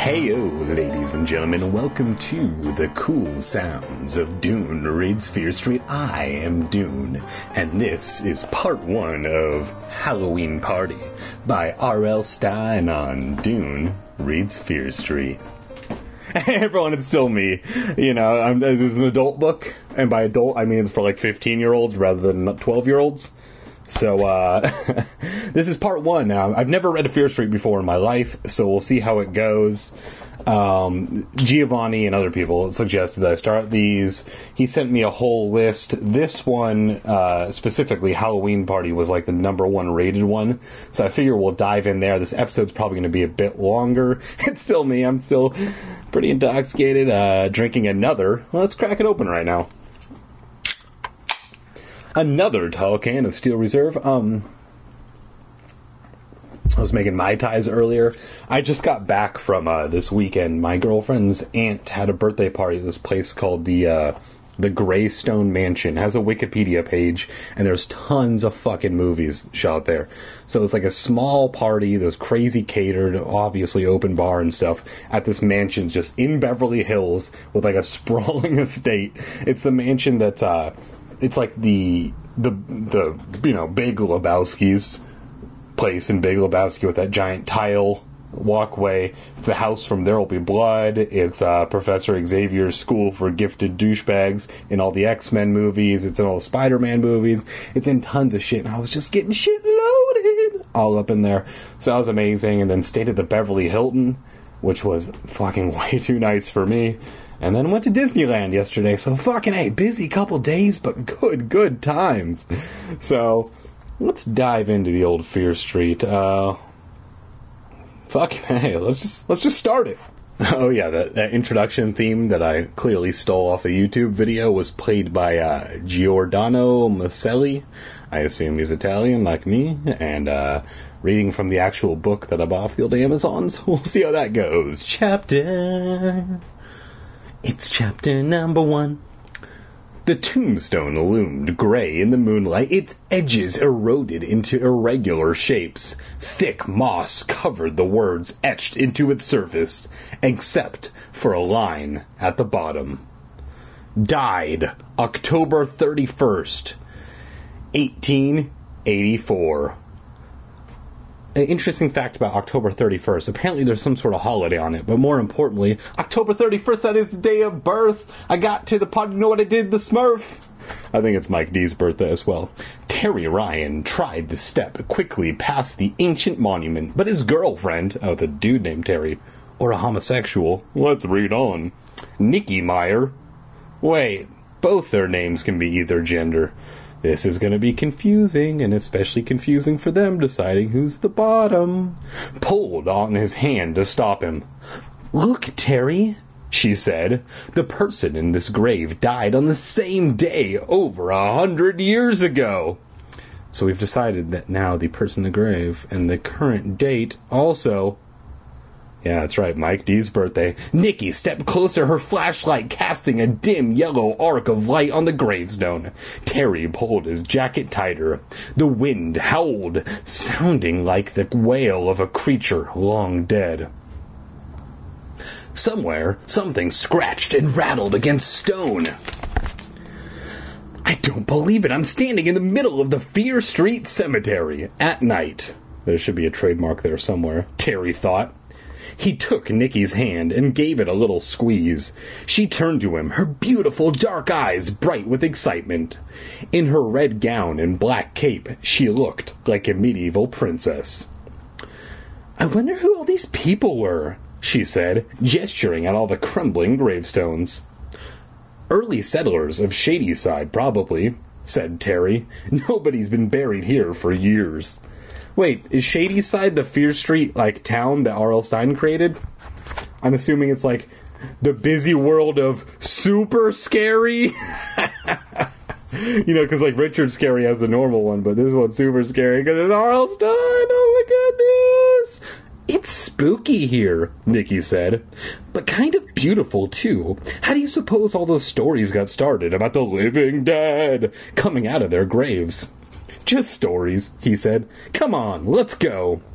Heyo, ladies and gentlemen, welcome to the cool sounds of Dune Reads Fear Street. I am Dune, and this is part one of Halloween Party by R.L. Stine on Dune Reads Fear Street. Hey everyone, it's still me. You know, this is an adult book, and by adult I mean it's for like 15-year-olds rather than 12-year-olds. So, this is part one now. I've never read a Fear Street before in my life, so we'll see how it goes. Giovanni and other people suggested that I start these. He sent me a whole list. This one, specifically, Halloween Party, was like the number one rated one. So I figure we'll dive in there. This episode's probably going to be a bit longer. It's still me. I'm still pretty intoxicated, drinking another. Well, let's crack it open right now. Another tall can of Steel Reserve. I was making Mai Tais earlier. I just got back from this weekend. My girlfriend's aunt had a birthday party at this place called the Greystone Mansion. It has a Wikipedia page, and there's tons of fucking movies shot there. So it's like a small party. There's crazy catered, obviously open bar and stuff at this mansion just in Beverly Hills with like a sprawling estate. It's the mansion that's it's like the you know, Big Lebowski's place in Big Lebowski with that giant tile walkway. It's the house from There Will Be Blood. It's Professor Xavier's school for gifted douchebags in all the X-Men movies. It's in all the Spider-Man movies. It's in tons of shit, and I was just getting shit loaded all up in there. So that was amazing. And then stayed at the Beverly Hilton, which was fucking way too nice for me. And then went to Disneyland yesterday, so fucking hey, busy couple days, but good times. So, let's dive into the old Fear Street. Fucking hey, let's just start it. Oh yeah, that introduction theme that I clearly stole off a YouTube video was played by Giordano Maselli. I assume he's Italian, like me, and reading from the actual book that I bought off the old Amazons. We'll see how that goes. It's chapter number 1. The tombstone loomed gray in the moonlight, its edges eroded into irregular shapes. Thick moss covered the words etched into its surface, except for a line at the bottom. Died October 31st, 1884. An interesting fact about October 31st. Apparently there's some sort of holiday on it, but more importantly, October 31st, that is the day of birth. I got to the party, you know what I did? The Smurf. I think it's Mike D's birthday as well. Terry Ryan tried to step quickly past the ancient monument, but his girlfriend, it's a dude named Terry, or a homosexual, let's read on, Nikki Meyer. Wait, both their names can be either gender. This is going to be confusing, and especially confusing for them deciding who's the bottom. Pulled on his hand to stop him. Look, Terry, she said. The person in this grave died on the same day over 100 years ago. So we've decided that now the person in the grave and the current date also... Yeah, that's right, Mike D's birthday. Nikki stepped closer, her flashlight casting a dim yellow arc of light on the gravestone. Terry pulled his jacket tighter. The wind howled, sounding like the wail of a creature long dead. Somewhere, something scratched and rattled against stone. I don't believe it. I'm standing in the middle of the Fear Street Cemetery at night. There should be a trademark there somewhere, Terry thought. He took Nikki's hand and gave it a little squeeze. She turned to him, her beautiful dark eyes bright with excitement. In her red gown and black cape, she looked like a medieval princess. I wonder who all these people were, she said, gesturing at all the crumbling gravestones. Early settlers of Shadyside, probably, said Terry. Nobody's been buried here for years. Wait, is Shadyside the Fear Street, like, town that R.L. Stine created? I'm assuming it's, like, the busy world of super scary? You know, because, like, Richard Scary has a normal one, but this one's super scary because it's R.L. Stine! Oh, my goodness! It's spooky here, Nikki said. But kind of beautiful, too. How do you suppose all those stories got started about the living dead coming out of their graves? Just stories, he said. Come on, let's go.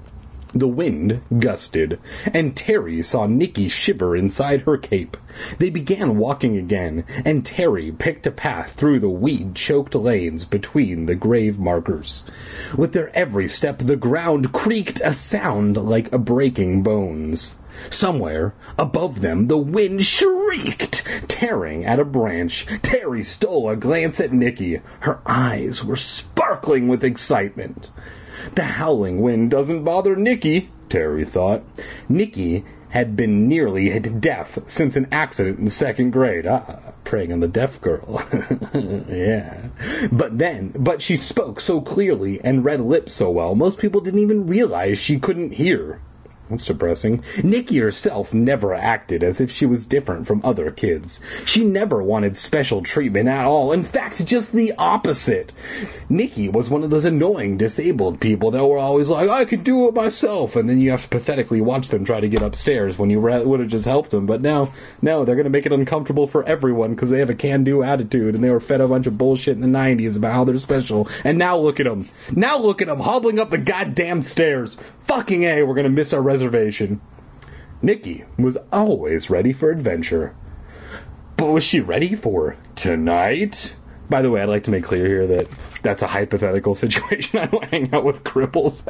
The wind gusted, and Terry saw Nikki shiver inside her cape. They began walking again, and Terry picked a path through the weed-choked lanes between the grave markers. With their every step, the ground creaked a sound like a breaking bones. Somewhere, above them, the wind shrieked, tearing at a branch. Terry stole a glance at Nikki. Her eyes were sparkling with excitement. The howling wind doesn't bother Nikki, Terry thought. Nikki had been nearly deaf since an accident in 2nd grade. Preying on the deaf girl. Yeah. But she spoke so clearly and read lips so well, most people didn't even realize she couldn't hear. That's depressing. Nikki herself never acted as if she was different from other kids. She never wanted special treatment at all. In fact, just the opposite. Nikki was one of those annoying disabled people that were always like, I can do it myself. And then you have to pathetically watch them try to get upstairs when you would have just helped them. But no, they're going to make it uncomfortable for everyone because they have a can-do attitude and they were fed a bunch of bullshit in the 90s about how they're special. And now look at them. Now look at them hobbling up the goddamn stairs. Fucking A, we're going to miss our reservation. Nikki was always ready for adventure. But was she ready for tonight? By the way, I'd like to make clear here that that's a hypothetical situation. I don't hang out with cripples.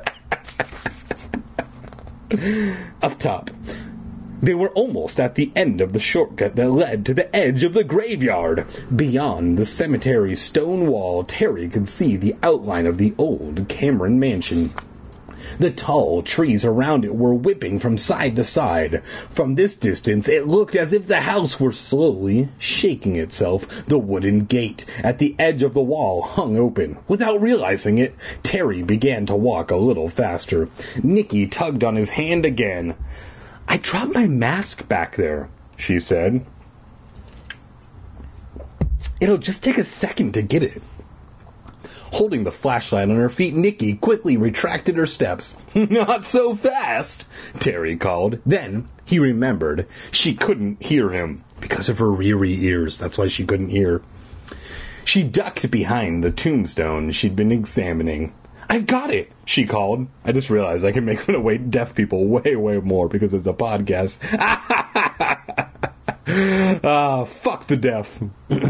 Up top, they were almost at the end of the shortcut that led to the edge of the graveyard. Beyond the cemetery's stone wall, Terry could see the outline of the old Cameron mansion. The tall trees around it were whipping from side to side. From this distance, it looked as if the house were slowly shaking itself. The wooden gate at the edge of the wall hung open. Without realizing it, Terry began to walk a little faster. Nikki tugged on his hand again. I dropped my mask back there, she said. It'll just take a second to get it. Holding the flashlight on her feet, Nikki quickly retracted her steps. Not so fast, Terry called. Then he remembered she couldn't hear him because of her reary ears. That's why she couldn't hear. She ducked behind the tombstone she'd been examining. I've got it, she called. I just realized I can make fun of deaf people way, way more because it's a podcast. Fuck the deaf.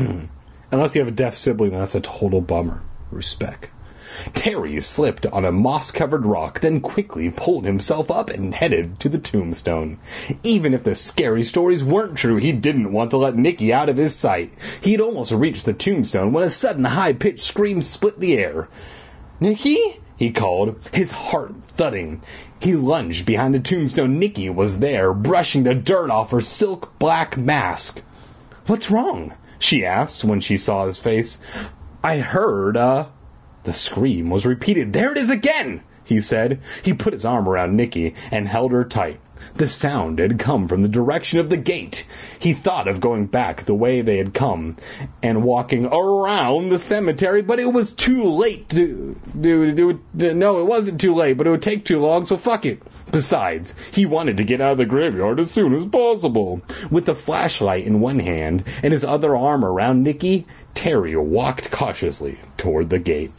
Unless you have a deaf sibling, that's a total bummer. Respect. Terry slipped on a moss-covered rock, then quickly pulled himself up and headed to the tombstone. Even if the scary stories weren't true, he didn't want to let Nikki out of his sight. He'd almost reached the tombstone when a sudden high-pitched scream split the air. Nikki? He called, his heart thudding. He lunged behind the tombstone. Nikki was there, brushing the dirt off her silk black mask. What's wrong? She asked when she saw his face. I heard, The scream was repeated. There it is again, he said. He put his arm around Nikki and held her tight. The sound had come from the direction of the gate. He thought of going back the way they had come and walking around the cemetery, but it was too late to no, it wasn't too late, but it would take too long, so fuck it. Besides, he wanted to get out of the graveyard as soon as possible. With the flashlight in one hand and his other arm around Nikki, Terry walked cautiously toward the gate.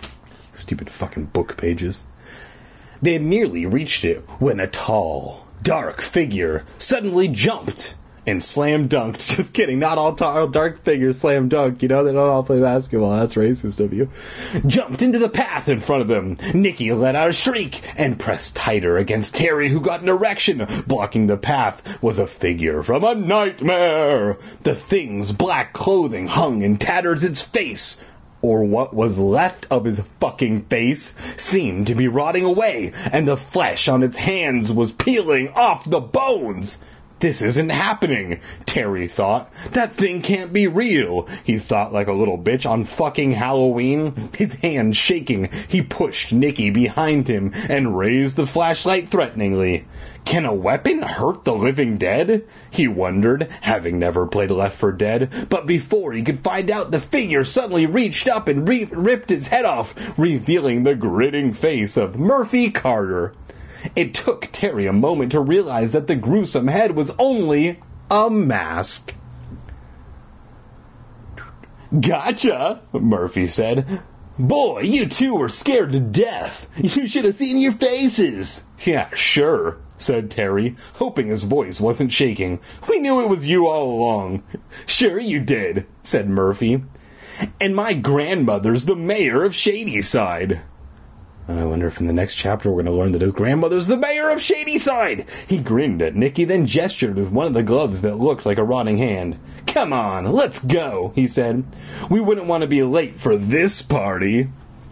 Stupid fucking book pages. They had nearly reached it when a tall, dark figure suddenly jumped and slam dunked. Just kidding, not all tall, dark figures slam dunk. You know, they don't all play basketball. That's racist of you. Jumped into the path in front of them. Nikki let out a shriek and pressed tighter against Terry, who got an erection. Blocking the path was a figure from a nightmare. The thing's black clothing hung in tatters. Its face, or what was left of his fucking face, seemed to be rotting away, and the flesh on its hands was peeling off the bones. This isn't happening, Terry thought. That thing can't be real, he thought like a little bitch on fucking Halloween. His hand shaking, he pushed Nikki behind him and raised the flashlight threateningly. Can a weapon hurt the living dead? He wondered, having never played Left 4 Dead. But before he could find out, the figure suddenly reached up and ripped his head off, revealing the grinning face of Murphy Carter. It took Terry a moment to realize that the gruesome head was only a mask. Gotcha, Murphy said. Boy, you two were scared to death. You should have seen your faces. Yeah, sure, said Terry, hoping his voice wasn't shaking. We knew it was you all along. Sure you did, said Murphy. And my grandmother's the mayor of Shadyside. I wonder if in the next chapter we're going to learn that his grandmother's the mayor of Shadyside. He grinned at Nicky, then gestured with one of the gloves that looked like a rotting hand. Come on, let's go, he said. We wouldn't want to be late for this party.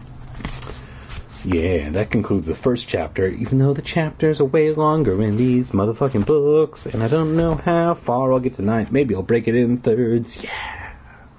Yeah, that concludes the first chapter, even though the chapters are way longer in these motherfucking books, and I don't know how far I'll get tonight. Maybe I'll break it in thirds. Yeah.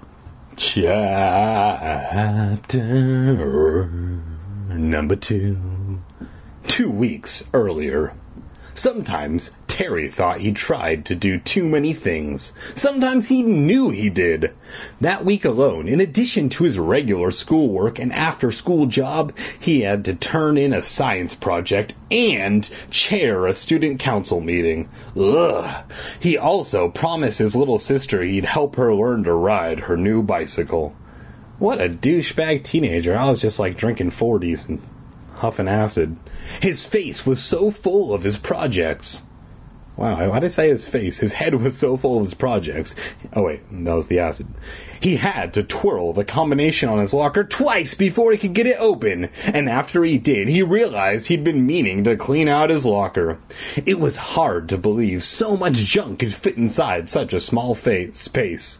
Chapter number 2. 2 weeks earlier. Sometimes Terry thought he tried to do too many things. Sometimes he knew he did. That week alone, in addition to his regular schoolwork and after-school job, he had to turn in a science project and chair a student council meeting. Ugh. He also promised his little sister he'd help her learn to ride her new bicycle. What a douchebag teenager. I was just like drinking 40s and huffing acid. His face was so full of his projects. Wow, why did I say his face? His head was so full of his projects. Oh wait, that was the acid. He had to twirl the combination on his locker twice before he could get it open. And after he did, he realized he'd been meaning to clean out his locker. It was hard to believe so much junk could fit inside such a small space.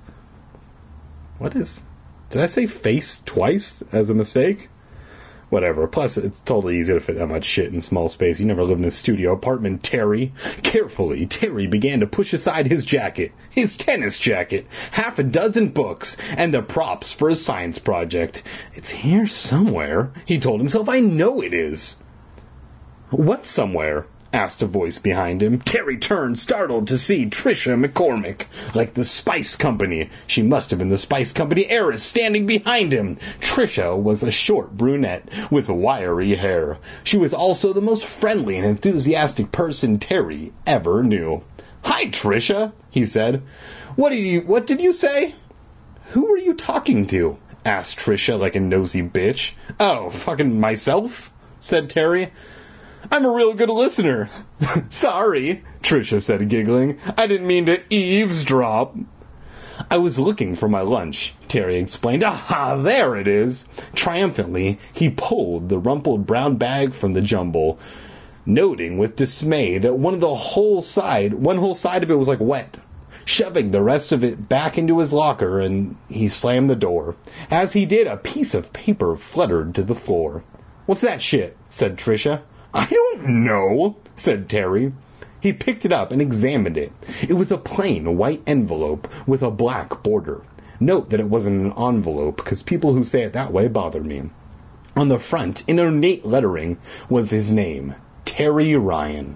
Did I say face twice as a mistake? Whatever. Plus, it's totally easy to fit that much shit in small space. You never lived in a studio apartment, Terry. Carefully, Terry began to push aside his jacket, his tennis jacket, half a dozen books, and the props for his science project. It's here somewhere, he told himself. I know it is. What somewhere? Asked a voice behind him. Terry turned, startled to see Tricia McCormick, like the Spice Company. She must have been the Spice Company heiress standing behind him. Tricia was a short brunette with wiry hair. She was also the most friendly and enthusiastic person Terry ever knew. Hi, Tricia, he said. What did you say? Who were you talking to? Asked Tricia like a nosy bitch. Oh, fucking myself, said Terry. I'm a real good listener. Sorry, Tricia said, giggling. I didn't mean to eavesdrop. I was looking for my lunch, Terry explained. Aha, there it is. Triumphantly, he pulled the rumpled brown bag from the jumble, noting with dismay that one whole side of it was like wet. Shoving the rest of it back into his locker, and he slammed the door. As he did, a piece of paper fluttered to the floor. What's that shit? Said Tricia. I don't know, said Terry. He picked it up and examined it. It was a plain white envelope with a black border. Note that it wasn't an envelope, because people who say it that way bother me. On the front, in ornate lettering, was his name, Terry Ryan.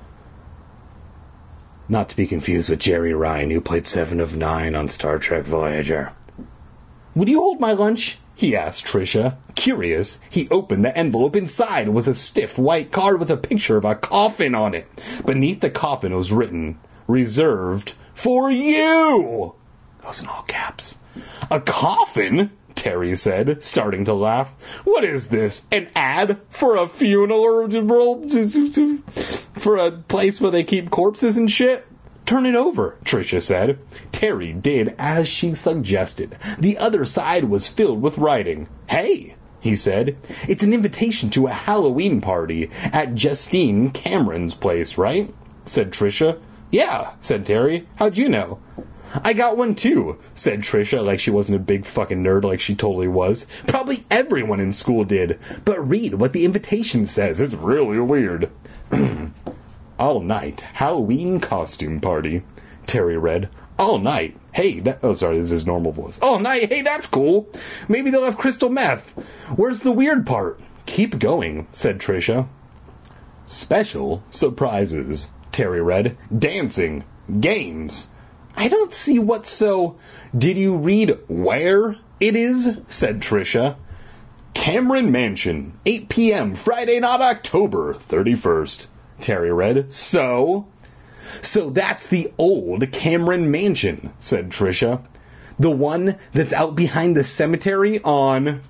Not to be confused with Jerry Ryan, who played 7 of 9 on Star Trek Voyager. Would you hold my lunch? He asked Tricia. Curious, he opened the envelope. Inside was a stiff white card with a picture of a coffin on it. Beneath the coffin was written, "Reserved for you." That was in all caps. A coffin? Terry said, starting to laugh. What is this? An ad for a funeral? For a place where they keep corpses and shit? Turn it over, Tricia said. Terry did as she suggested. The other side was filled with writing. Hey, he said, it's an invitation to a Halloween party at Justine Cameron's place, right? Said Tricia. Yeah, said Terry. How'd you know? I got one too, said Tricia like she wasn't a big fucking nerd like she totally was. Probably everyone in school did. But read what the invitation says. It's really weird. All night, Halloween costume party. Terry read. All night. Hey, this is his normal voice. All night. Hey, that's cool. Maybe they'll have crystal meth. Where's the weird part? Keep going, said Tricia. Special surprises. Terry read. Dancing. Games. I don't see what's so... Did you read where it is? Said Tricia. Cameron Mansion, 8 p.m. Friday night, October 31st. Terry read. So that's the old Cameron Mansion, said Tricia. The one that's out behind the cemetery on...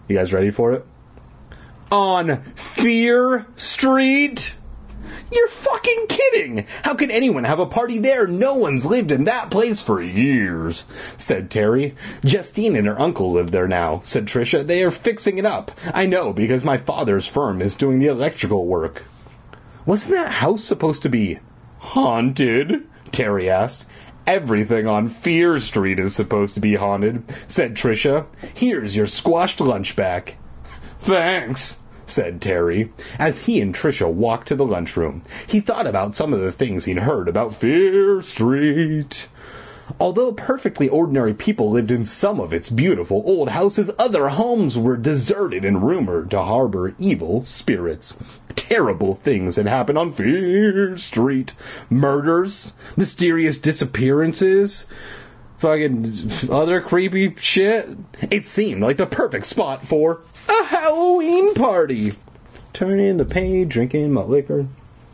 You guys ready for it? On Fear Street? You're fucking kidding! How can anyone have a party there? No one's lived in that place for years, said Terry. Justine and her uncle live there now, said Tricia. They are fixing it up. I know, because my father's firm is doing the electrical work. Wasn't that house supposed to be haunted? Terry asked. Everything on Fear Street is supposed to be haunted, said Tricia. Here's your squashed lunch back. Thanks, said Terry, as he and Tricia walked to the lunchroom. He thought about some of the things he'd heard about Fear Street. Although perfectly ordinary people lived in some of its beautiful old houses, other homes were deserted and rumored to harbor evil spirits. Terrible things had happened on Fear Street. Murders, mysterious disappearances, fucking other creepy shit. It seemed like the perfect spot for a Halloween party. Turning the page, drinking my liquor.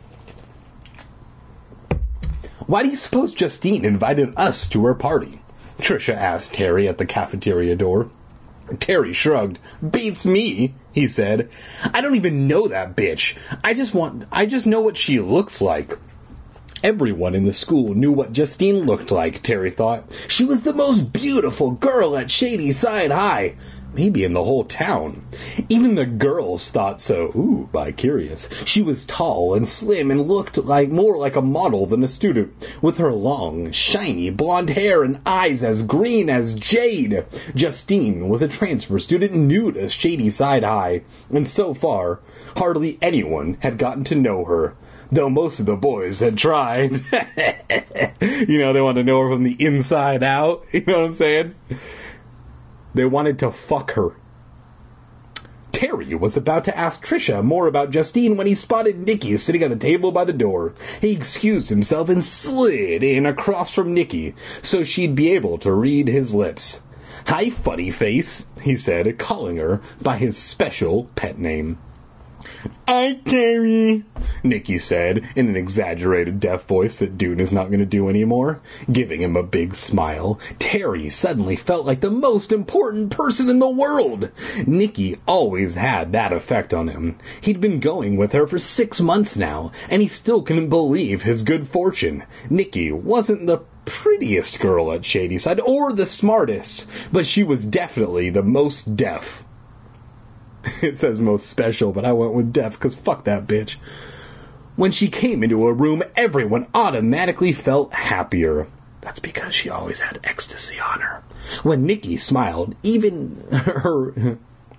Why do you suppose Justine invited us to her party? Tricia asked Terry at the cafeteria door. Terry shrugged. Beats me, he said. I don't even know that bitch. I just know what she looks like. Everyone in the school knew what Justine looked like, Terry thought. She was the most beautiful girl at Shadyside High. Maybe in the whole town. Even the girls thought so. Ooh, bi-curious. She was tall and slim and looked more like a model than a student, with her long, shiny blonde hair and eyes as green as jade. Justine was a transfer student new to Shadyside High, and so far, hardly anyone had gotten to know her, though most of the boys had tried. You know, they wanted to know her from the inside out. You know what I'm saying? They wanted to fuck her. Terry was about to ask Tricia more about Justine when he spotted Nikki sitting at the table by the door. He excused himself and slid in across from Nikki so she'd be able to read his lips. Hi, funny face, he said, calling her by his special pet name. Hi, Terry, Nikki said in an exaggerated deaf voice that Dune is not going to do anymore, giving him a big smile. Terry suddenly felt like the most important person in the world. Nikki always had that effect on him. He'd been going with her for 6 months now, and he still couldn't believe his good fortune. Nikki wasn't the prettiest girl at Shadyside, or the smartest, but she was definitely the most deaf. It says most special, but I went with deaf because fuck that bitch. When she came into a room, everyone automatically felt happier. That's because she always had ecstasy on her. When Nikki smiled, even her...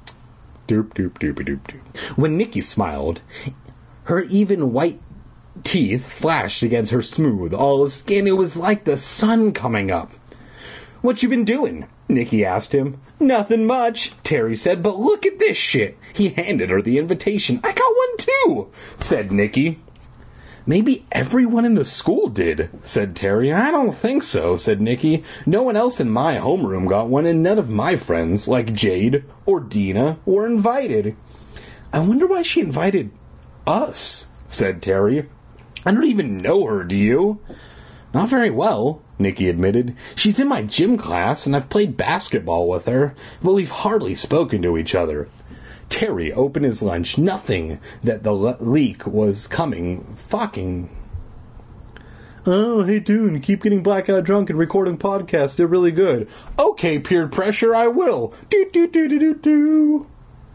When Nikki smiled, her even white teeth flashed against her smooth olive skin. It was like the sun coming up. What you been doing? Nikki asked him. Nothing much, Terry said, but look at this shit. He handed her the invitation. I got one too, said Nikki. Maybe everyone in the school did, said Terry. I don't think so, said Nikki. No one else in my homeroom got one, and none of my friends, like Jade or Dina, were invited. I wonder why she invited us, said Terry. I don't even know her, do you? Not very well, Nikki admitted. She's in my gym class, and I've played basketball with her, but we've hardly spoken to each other. Terry opened his lunch, nothing that the leak was coming fucking... Oh, hey, Dune, keep getting blackout drunk and recording podcasts. They're really good. Okay, peer pressure, I will. Do.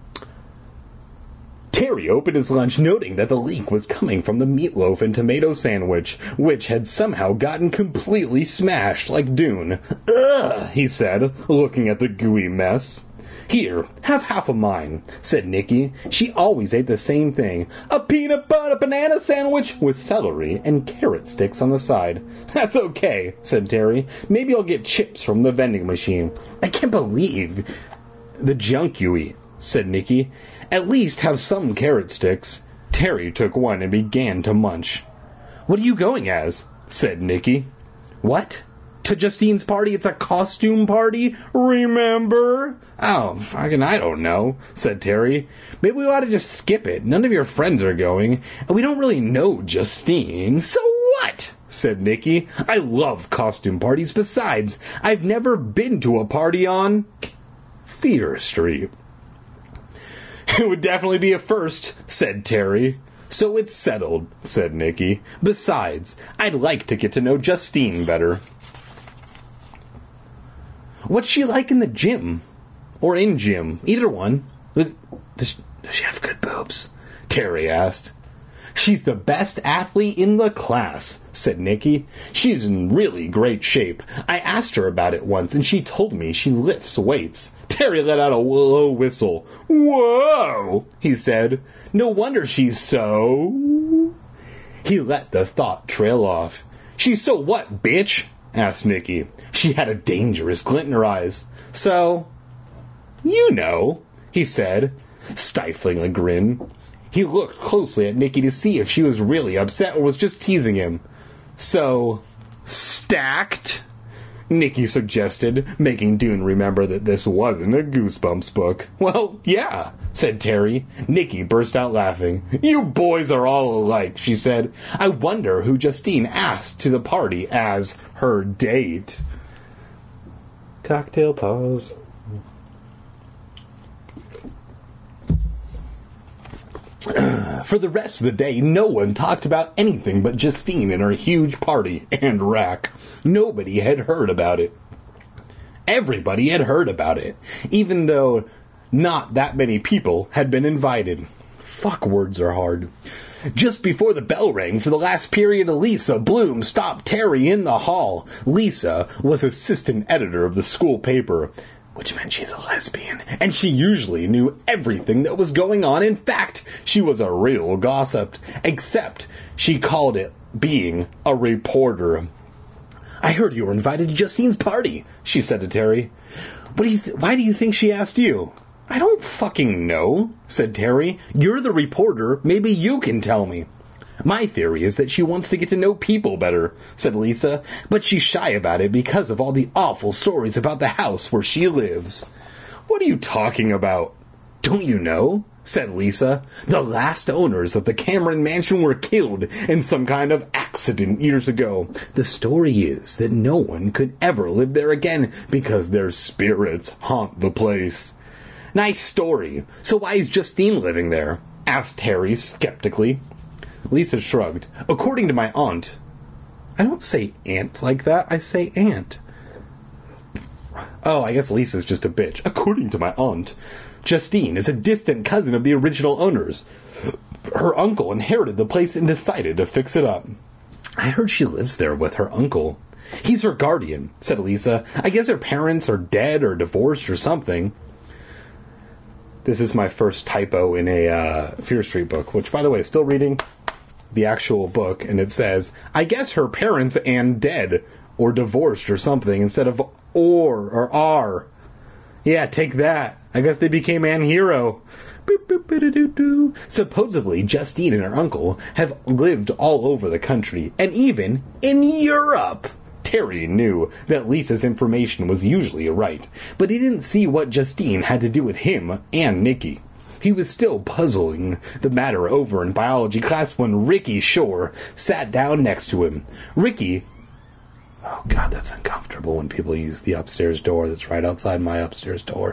Terry opened his lunch, noting that the leak was coming from the meatloaf and tomato sandwich, which had somehow gotten completely smashed like Dune. Ugh, he said, looking at the gooey mess. Here, have half of mine, said Nikki. She always ate the same thing, a peanut butter banana sandwich with celery and carrot sticks on the side. That's okay, said Terry. Maybe I'll get chips from the vending machine. I can't believe the junk you eat, said Nikki. At least have some carrot sticks. Terry took one and began to munch. What are you going as? Said Nikki. What? To Justine's party? It's a costume party? Remember? Oh, fucking I don't know, said Terry. Maybe we ought to just skip it. None of your friends are going, and we don't really know Justine. So what? Said Nikki. I love costume parties. Besides, I've never been to a party on Fear Street. It would definitely be a first, said Terry. So it's settled, said Nikki. Besides, I'd like to get to know Justine better. What's she like in the gym? Or in gym? Either one. Does she have good boobs? Terry asked. She's the best athlete in the class, said Nikki. She's in really great shape. I asked her about it once, and she told me she lifts weights. Terry let out a low whistle. Whoa, he said. No wonder she's so... He let the thought trail off. She's so what, bitch? Asked Nikki. She had a dangerous glint in her eyes. So, you know, he said, stifling a grin. He looked closely at Nikki to see if she was really upset or was just teasing him. So, stacked? Nikki suggested, making Dune remember that this wasn't a Goosebumps book. Well, yeah, said Terry. Nikki burst out laughing. You boys are all alike, she said. I wonder who Justine asked to the party as her date. Cocktail pause. For the rest of the day, no one talked about anything but Justine and her huge party and rack. Nobody had heard about it. Everybody had heard about it, even though not that many people had been invited. Fuck, words are hard. Just before the bell rang for the last period, Lisa Bloom stopped Terry in the hall. Lisa was assistant editor of the school paper, which meant she's a lesbian, and she usually knew everything that was going on. In fact, she was a real gossip, except she called it being a reporter. I heard you were invited to Justine's party, she said to Terry. Why do you think she asked you? I don't fucking know, said Terry. You're the reporter. Maybe you can tell me. My theory is that she wants to get to know people better, said Lisa, but she's shy about it because of all the awful stories about the house where she lives. What are you talking about? Don't you know? Said Lisa. The last owners of the Cameron Mansion were killed in some kind of accident years ago. The story is that no one could ever live there again because their spirits haunt the place. Nice story. So why is Justine living there? Asked Terry skeptically. Lisa shrugged. According to my aunt... I don't say aunt like that. I say aunt. Oh, I guess Lisa's just a bitch. According to my aunt, Justine is a distant cousin of the original owners. Her uncle inherited the place and decided to fix it up. I heard she lives there with her uncle. He's her guardian, said Lisa. I guess her parents are dead or divorced or something. This is my first typo in a Fear Street book, which, by the way, still reading the actual book, and it says, I guess her parents and dead, or divorced or something, instead of or are. Yeah, take that. I guess they became Ann Hero. Supposedly, Justine and her uncle have lived all over the country, and even in Europe. Terry knew that Lisa's information was usually right, but he didn't see what Justine had to do with him and Nikki. He was still puzzling the matter over in biology class when Ricky Shore sat down next to him. Ricky... Oh, God, that's uncomfortable when people use the upstairs door that's right outside my upstairs door.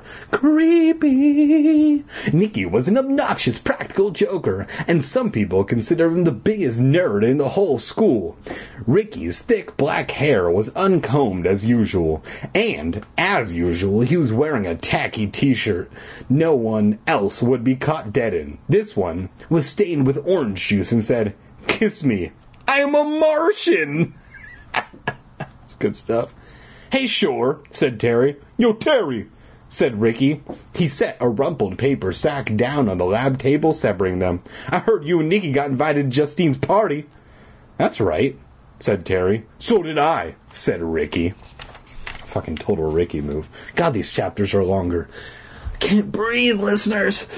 Creepy! Nikki was an obnoxious practical joker, and some people consider him the biggest nerd in the whole school. Ricky's thick black hair was uncombed as usual, and, as usual, he was wearing a tacky t-shirt no one else would be caught dead in. This one was stained with orange juice and said, "Kiss me, I'm a Martian!" That's good stuff. Hey, Shore, said Terry. Yo, Terry, said Ricky. He set a rumpled paper sack down on the lab table, separating them. I heard you and Nikki got invited to Justine's party. That's right, said Terry. So did I, said Ricky. Fucking total Ricky move. God, these chapters are longer. Can't breathe, listeners.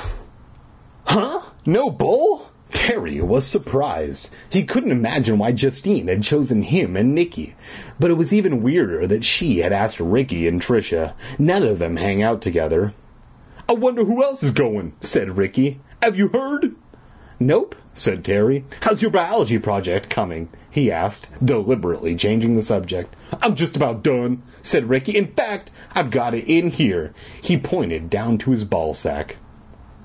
Huh? No bull? Terry was surprised. He couldn't imagine why Justine had chosen him and Nikki. But it was even weirder that she had asked Ricky and Trisha. None of them hang out together. I wonder who else is going, said Ricky. Have you heard? Nope, said Terry. How's your biology project coming? He asked, deliberately changing the subject. I'm just about done, said Ricky. In fact, I've got it in here. He pointed down to his ball sack.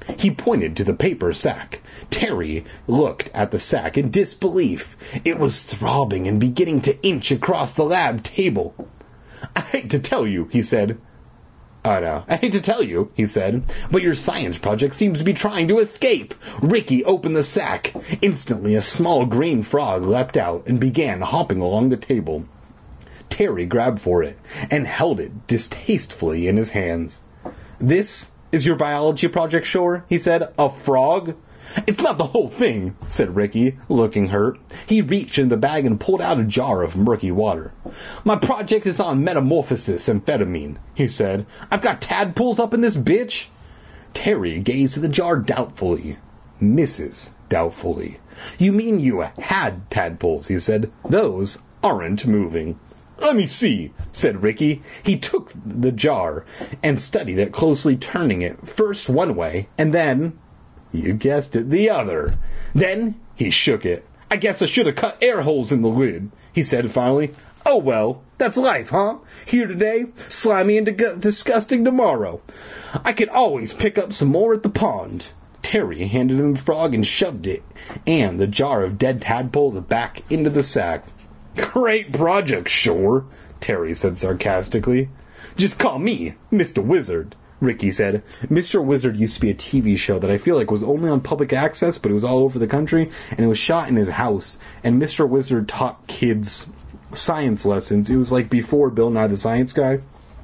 He pointed to the paper sack. Terry looked at the sack in disbelief. It was throbbing and beginning to inch across the lab table. "I hate to tell you," he said. "Oh no, I hate to tell you," he said, "but your science project seems to be trying to escape." Ricky opened the sack. Instantly, a small green frog leapt out and began hopping along the table. Terry grabbed for it and held it distastefully in his hands. "This is your biology project, Shore?" he said. "A frog?" "It's not the whole thing," said Ricky, looking hurt. He reached in the bag and pulled out a jar of murky water. "My project is on metamorphosis amphetamine," he said. "I've got tadpoles up in this bitch." Terry gazed at the jar doubtfully. Mrs. Doubtfully. "You mean you had tadpoles," he said. "Those aren't moving." "Let me see," said Ricky. He took the jar and studied it closely, turning it first one way and then, you guessed it, the other. Then he shook it. "I guess I should have cut air holes in the lid," he said finally. "Oh well, that's life, huh? Here today, slimy and disgusting tomorrow. I could always pick up some more at the pond." Terry handed him the frog and shoved it and the jar of dead tadpoles back into the sack. "Great project, Shore," Terry said sarcastically. "Just call me Mr. Wizard," Ricky said. Mr. Wizard used to be a TV show that I feel like was only on public access, but it was all over the country, and it was shot in his house, and Mr. Wizard taught kids science lessons. It was like before Bill Nye the Science Guy,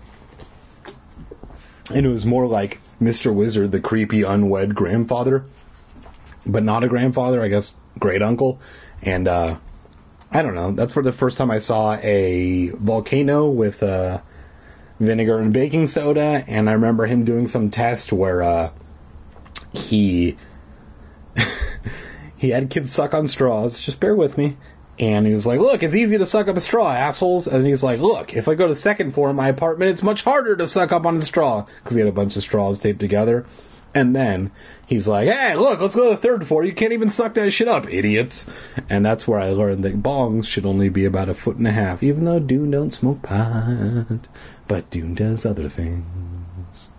and it was more like Mr. Wizard, the creepy unwed grandfather, but not a grandfather, I guess great uncle, and I don't know, that's where the first time I saw a volcano with vinegar and baking soda, and I remember him doing some test where he had kids suck on straws. Just bear with me. And he was like, "Look, it's easy to suck up a straw, assholes." And he's like, "Look, if I go to the second floor of my apartment, it's much harder to suck up on a straw." Because he had a bunch of straws taped together. And then he's like, "Hey, look, let's go to the third floor. You can't even suck that shit up, idiots." And that's where I learned that bongs should only be about 1.5 feet, even though Dune don't smoke pot. But Dune does other things.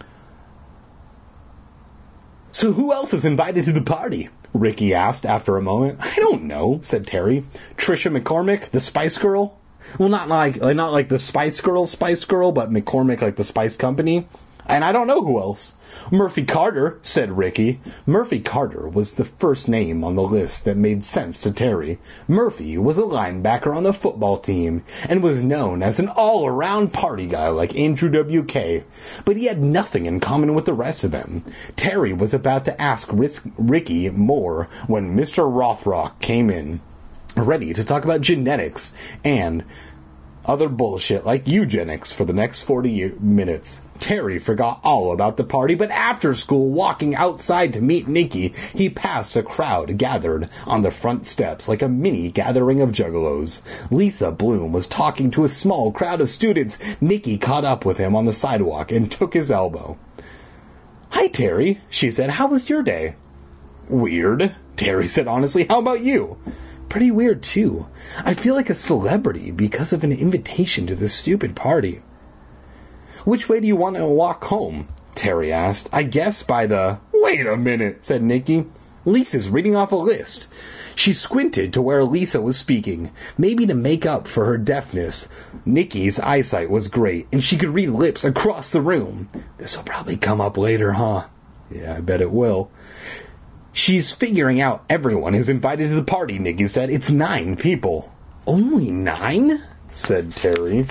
"So who else is invited to the party?" Ricky asked after a moment. "I don't know," said Terry. "Trisha McCormick, the Spice Girl?" Well, not like the Spice Girl, but McCormick like the Spice Company. "And I don't know who else." "Murphy Carter," said Ricky. Murphy Carter was the first name on the list that made sense to Terry. Murphy was a linebacker on the football team and was known as an all-around party guy like Andrew WK. But he had nothing in common with the rest of them. Terry was about to ask Ricky more when Mr. Rothrock came in, ready to talk about genetics and other bullshit like eugenics for the next 40 minutes. Terry forgot all about the party, but after school, walking outside to meet Nikki, he passed a crowd gathered on the front steps like a mini gathering of juggalos. Lisa Bloom was talking to a small crowd of students. Nikki caught up with him on the sidewalk and took his elbow. "Hi, Terry," she said. "How was your day?" "Weird," Terry said honestly. "How about you?" "Pretty weird, too. I feel like a celebrity because of an invitation to this stupid party." "Which way do you want to walk home?" Terry asked. "I guess by the—" "Wait a minute," said Nikki. "Lisa's reading off a list." She squinted to where Lisa was speaking, maybe to make up for her deafness. Nikki's eyesight was great, and she could read lips across the room. "This'll probably come up later, huh?" "Yeah, I bet it will." "She's figuring out everyone who's invited to the party," Nikki said. "It's 9 people." "Only 9? said Terry.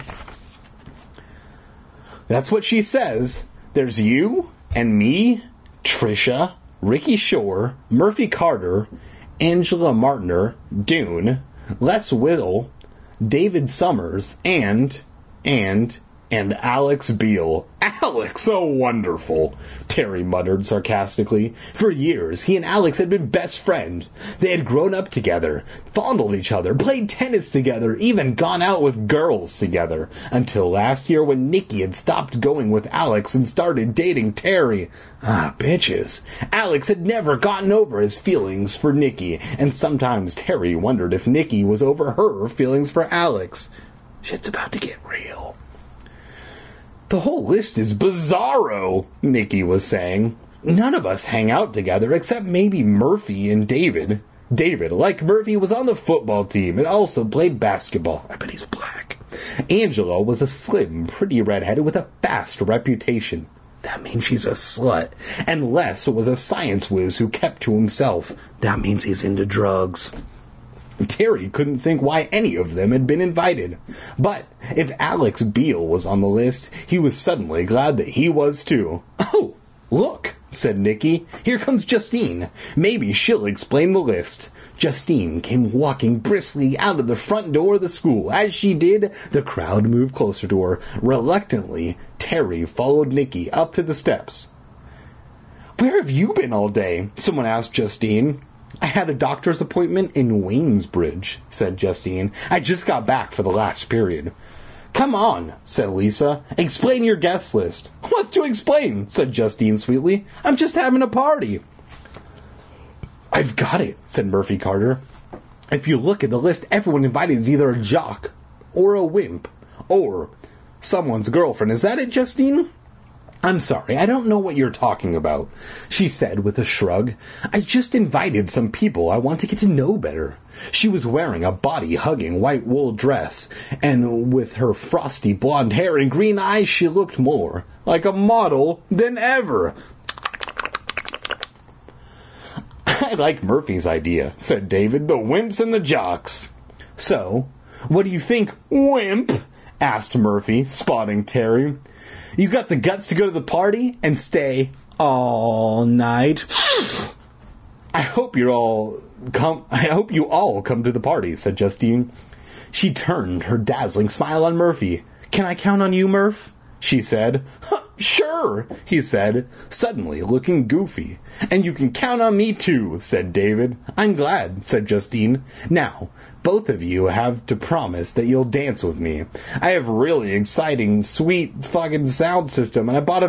"That's what she says. There's you and me, Trisha, Ricky Shore, Murphy Carter, Angela Martiner, Dune, Les Whittle, David Summers, and Alex Beale." "Alex, oh wonderful," Terry muttered sarcastically. For years, he and Alex had been best friends. They had grown up together, fondled each other, played tennis together, even gone out with girls together. Until last year when Nikki had stopped going with Alex and started dating Terry. Ah, bitches. Alex had never gotten over his feelings for Nikki, and sometimes Terry wondered if Nikki was over her feelings for Alex. Shit's about to get real. "The whole list is bizarro," Nikki was saying. none of us hang out together except maybe Murphy and David. David, like Murphy, was on the football team and also played basketball. I bet he's black. Angela was a slim, pretty redhead with a fast reputation. That means she's a slut. And Les was a science whiz who kept to himself. That means he's into drugs. Terry couldn't think why any of them had been invited. But if Alex Beale was on the list, he was suddenly glad that he was too. Oh, look, said Nicky. Here comes Justine. Maybe she'll explain the list. Justine came walking briskly out of the front door of the school. As she did, the crowd moved closer to her. Reluctantly, Terry followed Nicky up to the steps. Where have you been all day? Someone asked Justine. I had a doctor's appointment in Waynesbridge, said Justine. I just got back for the last period. Come on, said Lisa. Explain your guest list. What's to explain? Said Justine sweetly. I'm just having a party. I've got it, said Murphy Carter. If you look at the list, everyone invited is either a jock or a wimp or someone's girlfriend. Is that it, Justine? I'm sorry, I don't know what you're talking about, she said with a shrug. I just invited some people I want to get to know better. She was wearing a body-hugging white wool dress, and with her frosty blonde hair and green eyes, she looked more like a model than ever. I like Murphy's idea, said David, the wimps and the jocks. So, what do you think, wimp? Asked Murphy, spotting Terry. You got the guts to go to the party and stay all night? I hope you all come to the party, said Justine. She turned her dazzling smile on Murphy. Can I count on you, Murph? She said. Sure, he said, suddenly looking goofy. And you can count on me too, said David. I'm glad, said Justine. Now, both of you have to promise that you'll dance with me. I have really exciting, sweet fucking sound system, and I bought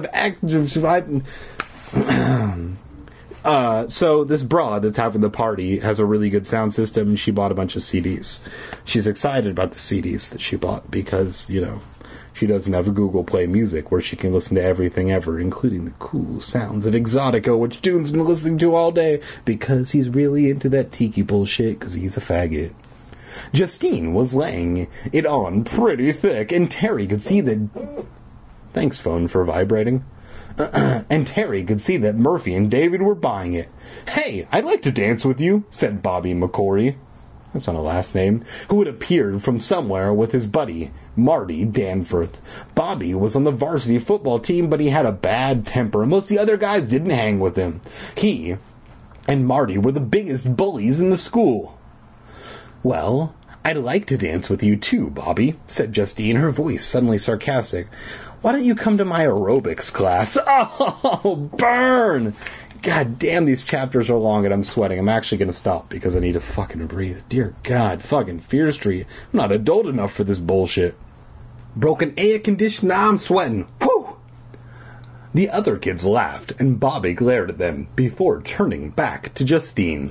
so this broad that's having the party has a really good sound system, and she bought a bunch of CDs. She's excited about the CDs that she bought because, she doesn't have Google Play Music where she can listen to everything ever, including the cool sounds of Exotica, which Dune's been listening to all day because he's really into that tiki bullshit because he's a faggot. Justine was laying it on pretty thick, and Terry could see that... Thanks, phone, for vibrating. And Terry could see that Murphy and David were buying it. Hey, I'd like to dance with you, said Bobby McCory. That's not a last name. Who had appeared from somewhere with his buddy, Marty Danforth. Bobby was on the varsity football team, but he had a bad temper, and most of the other guys didn't hang with him. He and Marty were the biggest bullies in the school. Well, I'd like to dance with you too, Bobby, said Justine, her voice suddenly sarcastic. Why don't you come to my aerobics class? Oh, burn! God damn, these chapters are long and I'm sweating. I'm actually going to stop because I need to fucking breathe. Dear God, fucking Fear Street. I'm not adult enough for this bullshit. Broken air conditioner, I'm sweating. Whew! The other kids laughed and Bobby glared at them before turning back to Justine.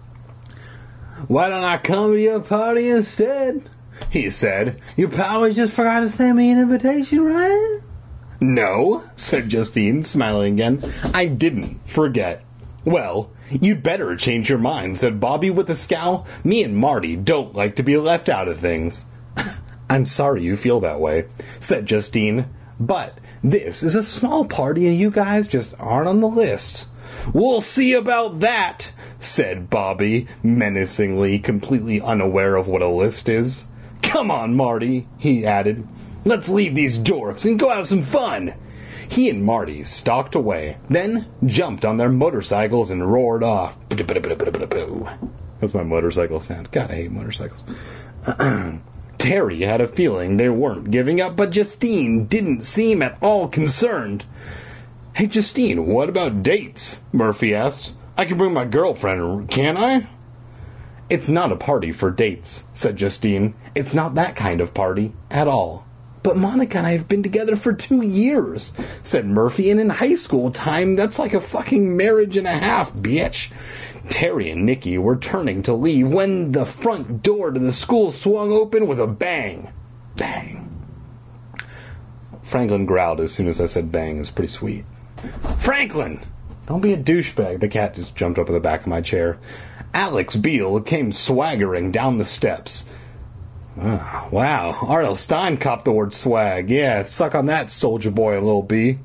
Why don't I come to your party instead? He said. You probably just forgot to send me an invitation, right? No, said Justine, smiling again. I didn't forget. Well, you'd better change your mind, said Bobby with a scowl. Me and Marty don't like to be left out of things. I'm sorry you feel that way, said Justine. But this is a small party and you guys just aren't on the list. We'll see about that, said Bobby, menacingly, completely unaware of what a list is. Come on, Marty, he added. Let's leave these dorks and go have some fun. He and Marty stalked away, then jumped on their motorcycles and roared off. That's my motorcycle sound. God, I hate motorcycles. Terry had a feeling they weren't giving up, but Justine didn't seem at all concerned. Hey, Justine, what about dates? Murphy asked. I can bring my girlfriend, can't I? It's not a party for dates, said Justine. It's not that kind of party at all. But Monica and I have been together for 2 years, said Murphy, and in high school time, that's like a fucking marriage and a half, bitch. Terry and Nicky were turning to leave when the front door to the school swung open with a bang. Bang. Franklin growled as soon as I said bang. It was pretty sweet. Franklin! Don't be a douchebag. The cat just jumped up in the back of my chair. Alex Beale came swaggering down the steps. Oh, wow, R.L. Stine copped the word swag. Yeah, suck on that, soldier boy, Lil B.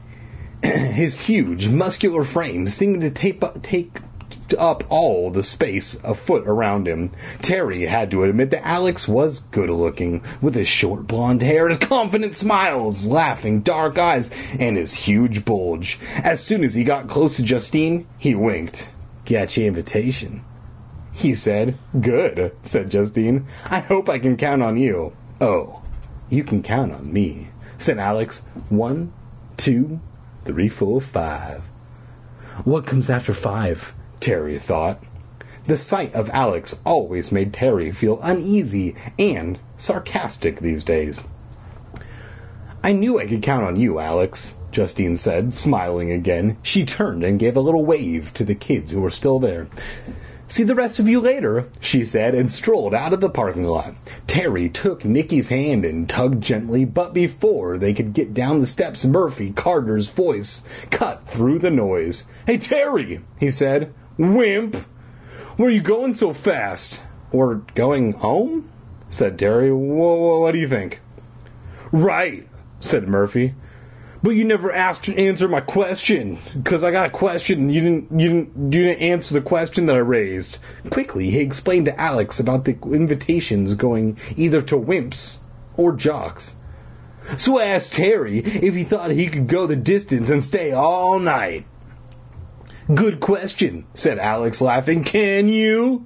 His huge, muscular frame seemed to take up all the space a foot around him. Terry had to admit that Alex was good-looking, with his short blonde hair, his confident smiles, laughing dark eyes, and his huge bulge. As soon as he got close to Justine, he winked. Got your invitation, he said. Good, said Justine. I hope I can count on you. Oh, you can count on me, said Alex. 1, 2, 3, 4, 5. What comes after 5? Terry thought. The sight of Alex always made Terry feel uneasy and sarcastic these days. I knew I could count on you, Alex, Justine said, smiling again. She turned and gave a little wave to the kids who were still there. See the rest of you later, she said, and strolled out of the parking lot. Terry took Nikki's hand and tugged gently, but before they could get down the steps, Murphy Carter's voice cut through the noise. Hey, Terry, he said. Wimp, where are you going so fast? We're going home? Said Terry. What do you think? Right, said Murphy. But you never asked to answer my question, because I got a question. You didn't answer the question that I raised. Quickly, he explained to Alex about the invitations going either to wimps or jocks. So I asked Terry if he thought he could go the distance and stay all night. Good question, said Alex, laughing. Can you?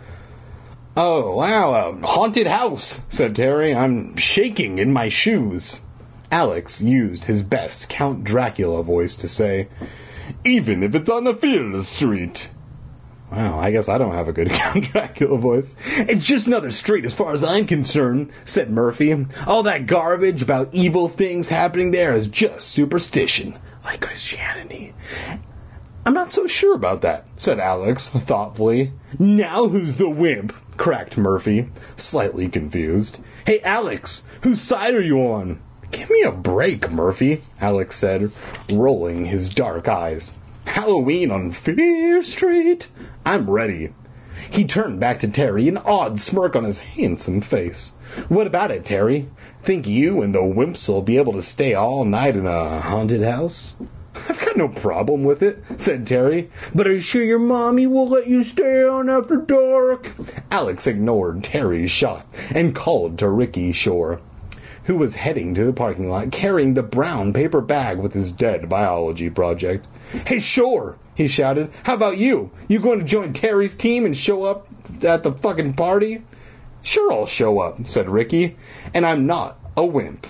Oh, wow, a haunted house, said Terry. I'm shaking in my shoes. Alex used his best Count Dracula voice to say, even if it's on the field street. Wow, I guess I don't have a good Count Dracula voice. It's just another street as far as I'm concerned, said Murphy. All that garbage about evil things happening there is just superstition, like Christianity. I'm not so sure about that, said Alex, thoughtfully. Now who's the wimp? Cracked Murphy, slightly confused. Hey, Alex, whose side are you on? Give me a break, Murphy, Alex said, rolling his dark eyes. Halloween on Fear Street? I'm ready. He turned back to Terry, an odd smirk on his handsome face. What about it, Terry? Think you and the wimps will be able to stay all night in a haunted house? I've got no problem with it, said Terry. But are you sure your mommy will let you stay on after dark? Alex ignored Terry's shot and called to Ricky Shore, who was heading to the parking lot carrying the brown paper bag with his dead biology project. Hey, Shore, he shouted. How about you? You going to join Terry's team and show up at the fucking party? Sure, I'll show up, said Ricky. And I'm not a wimp.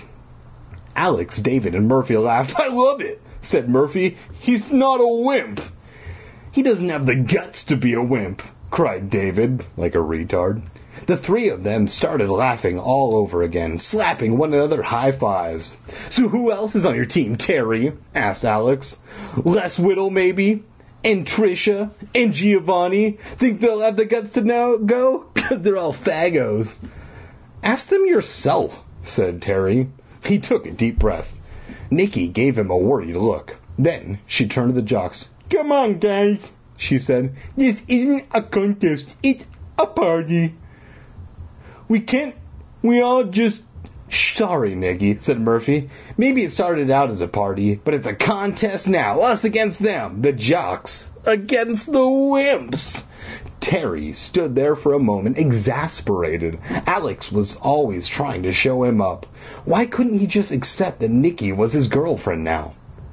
Alex, David, and Murphy laughed. I love it, said Murphy. He's not a wimp. He doesn't have the guts to be a wimp, cried David, like a retard. The three of them started laughing all over again, slapping one another high fives. So who else is on your team, Terry? Asked Alex. Les Whittle, maybe? And Trisha? And Giovanni? Think they'll have the guts to now go? Because they're all fagos. Ask them yourself, said Terry. He took a deep breath. Nikki gave him a worried look. Then she turned to the jocks. Come on, guys, she said. This isn't a contest. It's a party. We all just... Sorry, Nikki, said Murphy. Maybe it started out as a party, but it's a contest now. Us against them, the jocks, against the wimps. Terry stood there for a moment, exasperated. Alex was always trying to show him up. Why couldn't he just accept that Nikki was his girlfriend now?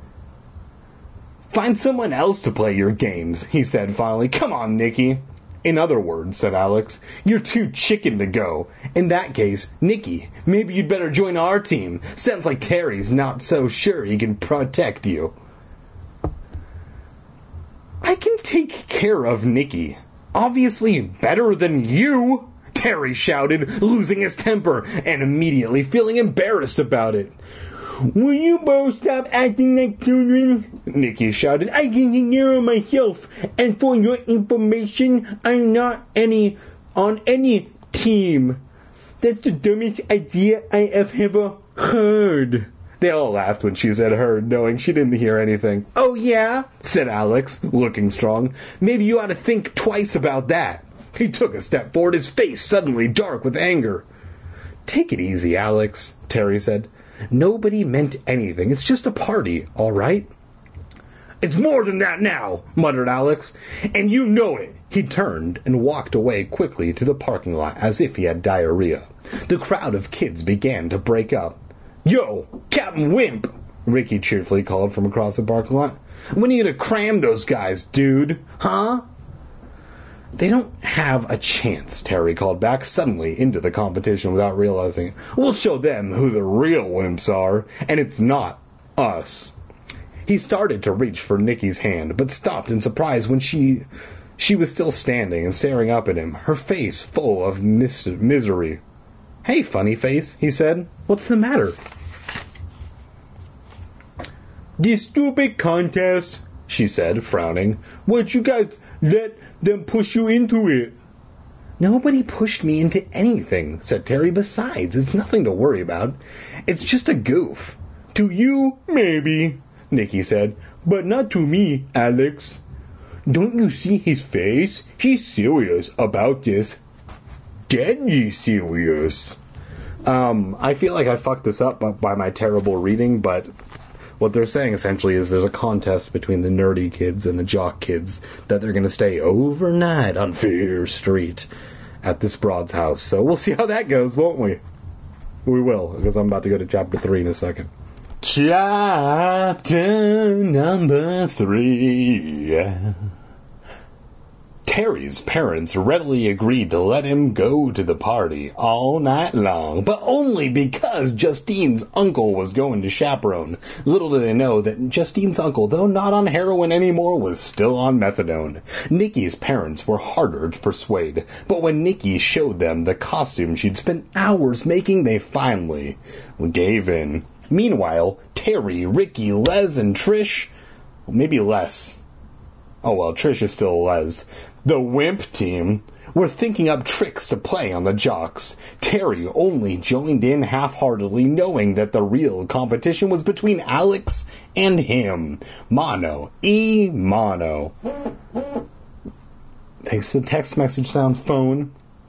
Find someone else to play your games, he said finally. Come on, Nikki. In other words, said Alex, you're too chicken to go. In that case, Nikki, maybe you'd better join our team. Sounds like Terry's not so sure he can protect you. I can take care of Nikki. Obviously better than you, Terry shouted, losing his temper and immediately feeling embarrassed about it. Will you both stop acting like children? Nikki shouted. I can take care of myself. And for your information, I'm not on any team. That's the dumbest idea I have ever heard. They all laughed when she said heard, knowing she didn't hear anything. "Oh yeah?" said Alex, looking strong. "Maybe you ought to think twice about that." He took a step forward, his face suddenly dark with anger. "Take it easy, Alex," Terry said. "Nobody meant anything. It's just a party, all right?" "It's more than that now," muttered Alex, "and you know it." He turned and walked away quickly to the parking lot as if he had diarrhea. The crowd of kids began to break up. "Yo, Captain Wimp," Ricky cheerfully called from across the parking lot. "When are you gonna cram those guys, dude? Huh?" "They don't have a chance," Terry called back suddenly into the competition without realizing it. "We'll show them who the real wimps are, and it's not us." He started to reach for Nikki's hand, but stopped in surprise when she was still standing and staring up at him, her face full of misery. "Hey, funny face," he said. "What's the matter?" "This stupid contest," she said, frowning. "Why'd you guys let them push you into it?" "Nobody pushed me into anything," said Terry. "Besides, it's nothing to worry about. It's just a goof." "To you, maybe," Nikki said, "but not to me, Alex. Don't you see his face? He's serious about this. Deadly serious." I feel like I fucked this up by my terrible reading, but what they're saying essentially is there's a contest between the nerdy kids and the jock kids that they're going to stay overnight on Fear Street at this broad's house. So we'll see how that goes, won't we? We will, because I'm about to go to chapter 3 in a second. Chapter number 3. Terry's parents readily agreed to let him go to the party all night long, but only because Justine's uncle was going to chaperone. Little did they know that Justine's uncle, though not on heroin anymore, was still on methadone. Nikki's parents were harder to persuade, but when Nikki showed them the costume she'd spent hours making, they finally gave in. Meanwhile, Terry, Ricky, Les, and Trish... Well, maybe Les. Oh well, Trish is still Les. The Wimp team were thinking up tricks to play on the jocks. Terry only joined in half-heartedly, knowing that the real competition was between Alex and him. Mono. Mono. Thanks for the text message sound, phone.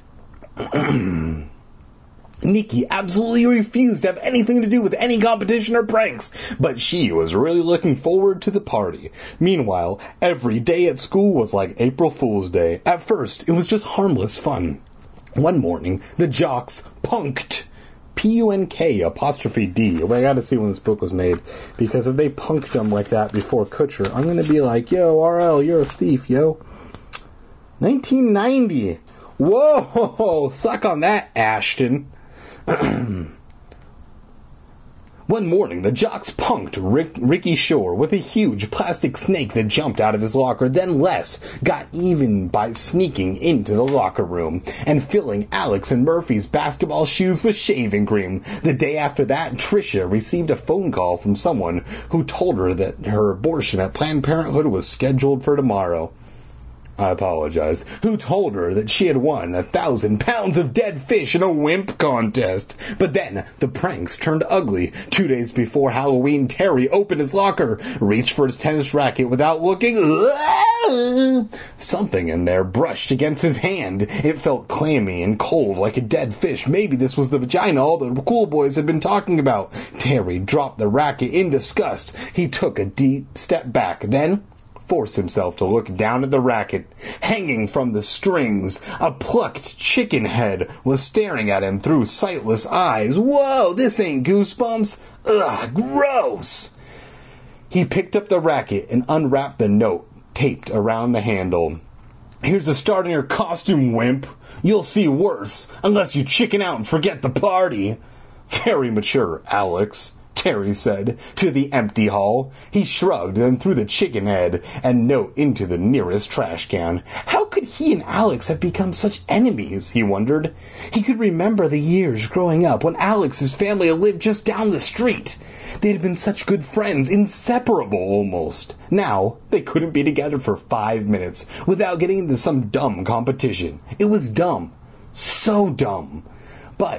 Nikki absolutely refused to have anything to do with any competition or pranks, but she was really looking forward to the party. Meanwhile, every day at school was like April Fool's Day. At first, it was just harmless fun. One morning, the jocks punked. P-U-N-K''D. Well, I gotta see when this book was made, because if they punked them like that before Kutcher, I'm gonna be like, yo, RL, you're a thief, yo. 1990. Whoa, suck on that, Ashton. One morning, the jocks punked Ricky Shore with a huge plastic snake that jumped out of his locker. Then Les got even by sneaking into the locker room and filling Alex and Murphy's basketball shoes with shaving cream. The day after that, Tricia received a phone call from someone who told her that her abortion at Planned Parenthood was scheduled for tomorrow. I apologize. Who told her that she had won 1,000 pounds of dead fish in a wimp contest. But then the pranks turned ugly. 2 days before Halloween, Terry opened his locker, reached for his tennis racket without looking. Something in there brushed against his hand. It felt clammy and cold like a dead fish. Maybe this was the vagina all the cool boys had been talking about. Terry dropped the racket in disgust. He took a deep step back, then forced himself to look down at the racket. Hanging from the strings, a plucked chicken head was staring at him through sightless eyes. Whoa, this ain't Goosebumps. Ugh, gross. He picked up the racket and unwrapped the note taped around the handle. Here's a start in your costume, wimp. You'll see worse, unless you chicken out and forget the party. Very mature, Alex, Terry said to the empty hall. He shrugged and threw the chicken head and note into the nearest trash can. How could he and Alex have become such enemies, he wondered. He could remember the years growing up when Alex's family lived just down the street. They had been such good friends, inseparable almost. Now, they couldn't be together for 5 minutes without getting into some dumb competition. It was dumb. So dumb. But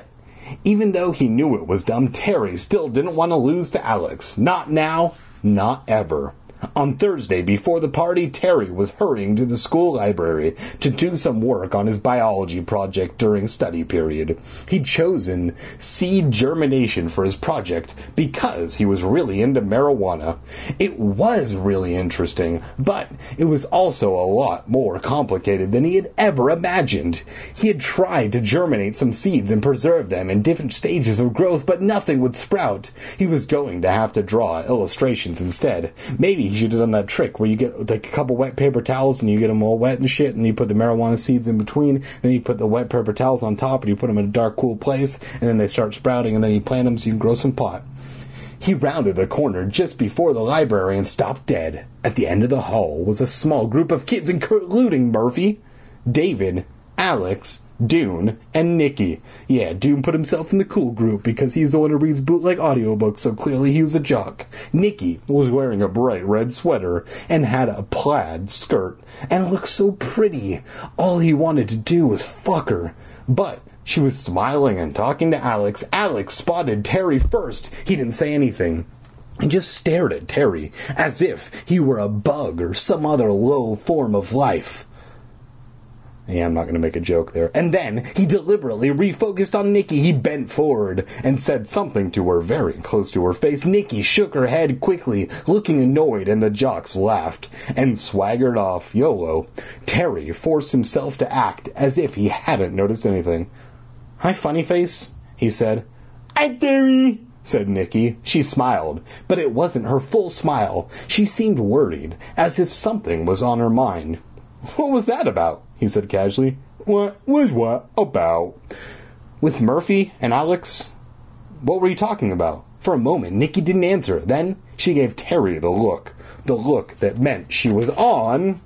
Even though he knew it was dumb, Terry still didn't want to lose to Alex. Not now, not ever. On Thursday, before the party, Terry was hurrying to the school library to do some work on his biology project during study period. He'd chosen seed germination for his project because he was really into marijuana. It was really interesting, but it was also a lot more complicated than he had ever imagined. He had tried to germinate some seeds and preserve them in different stages of growth, but nothing would sprout. He was going to have to draw illustrations instead. Maybe he should have done that trick where you get like a couple wet paper towels and you get them all wet and shit, and you put the marijuana seeds in between, and then you put the wet paper towels on top and you put them in a dark, cool place, and then they start sprouting, and then you plant them so you can grow some pot. He rounded the corner just before the library and stopped dead. At the end of the hall was a small group of kids, including Murphy, David, Alex, Dune, and Nikki. Yeah, Dune put himself in the cool group because he's the one who reads bootleg audiobooks, so clearly he was a jock. Nikki was wearing a bright red sweater and had a plaid skirt and looked so pretty. All he wanted to do was fuck her. But she was smiling and talking to Alex. Alex spotted Terry first. He didn't say anything. He just stared at Terry as if he were a bug or some other low form of life. Yeah, I'm not going to make a joke there. And then he deliberately refocused on Nikki. He bent forward and said something to her very close to her face. Nikki shook her head quickly, looking annoyed, and the jocks laughed and swaggered off. YOLO. Terry forced himself to act as if he hadn't noticed anything. "Hi, funny face," he said. "Hi, Terry," said Nikki. She smiled, but it wasn't her full smile. She seemed worried, as if something was on her mind. "What was that about?" he said casually. "What was what about?" "With Murphy and Alex? What were you talking about?" For a moment, Nikki didn't answer. Then she gave Terry the look that meant he was on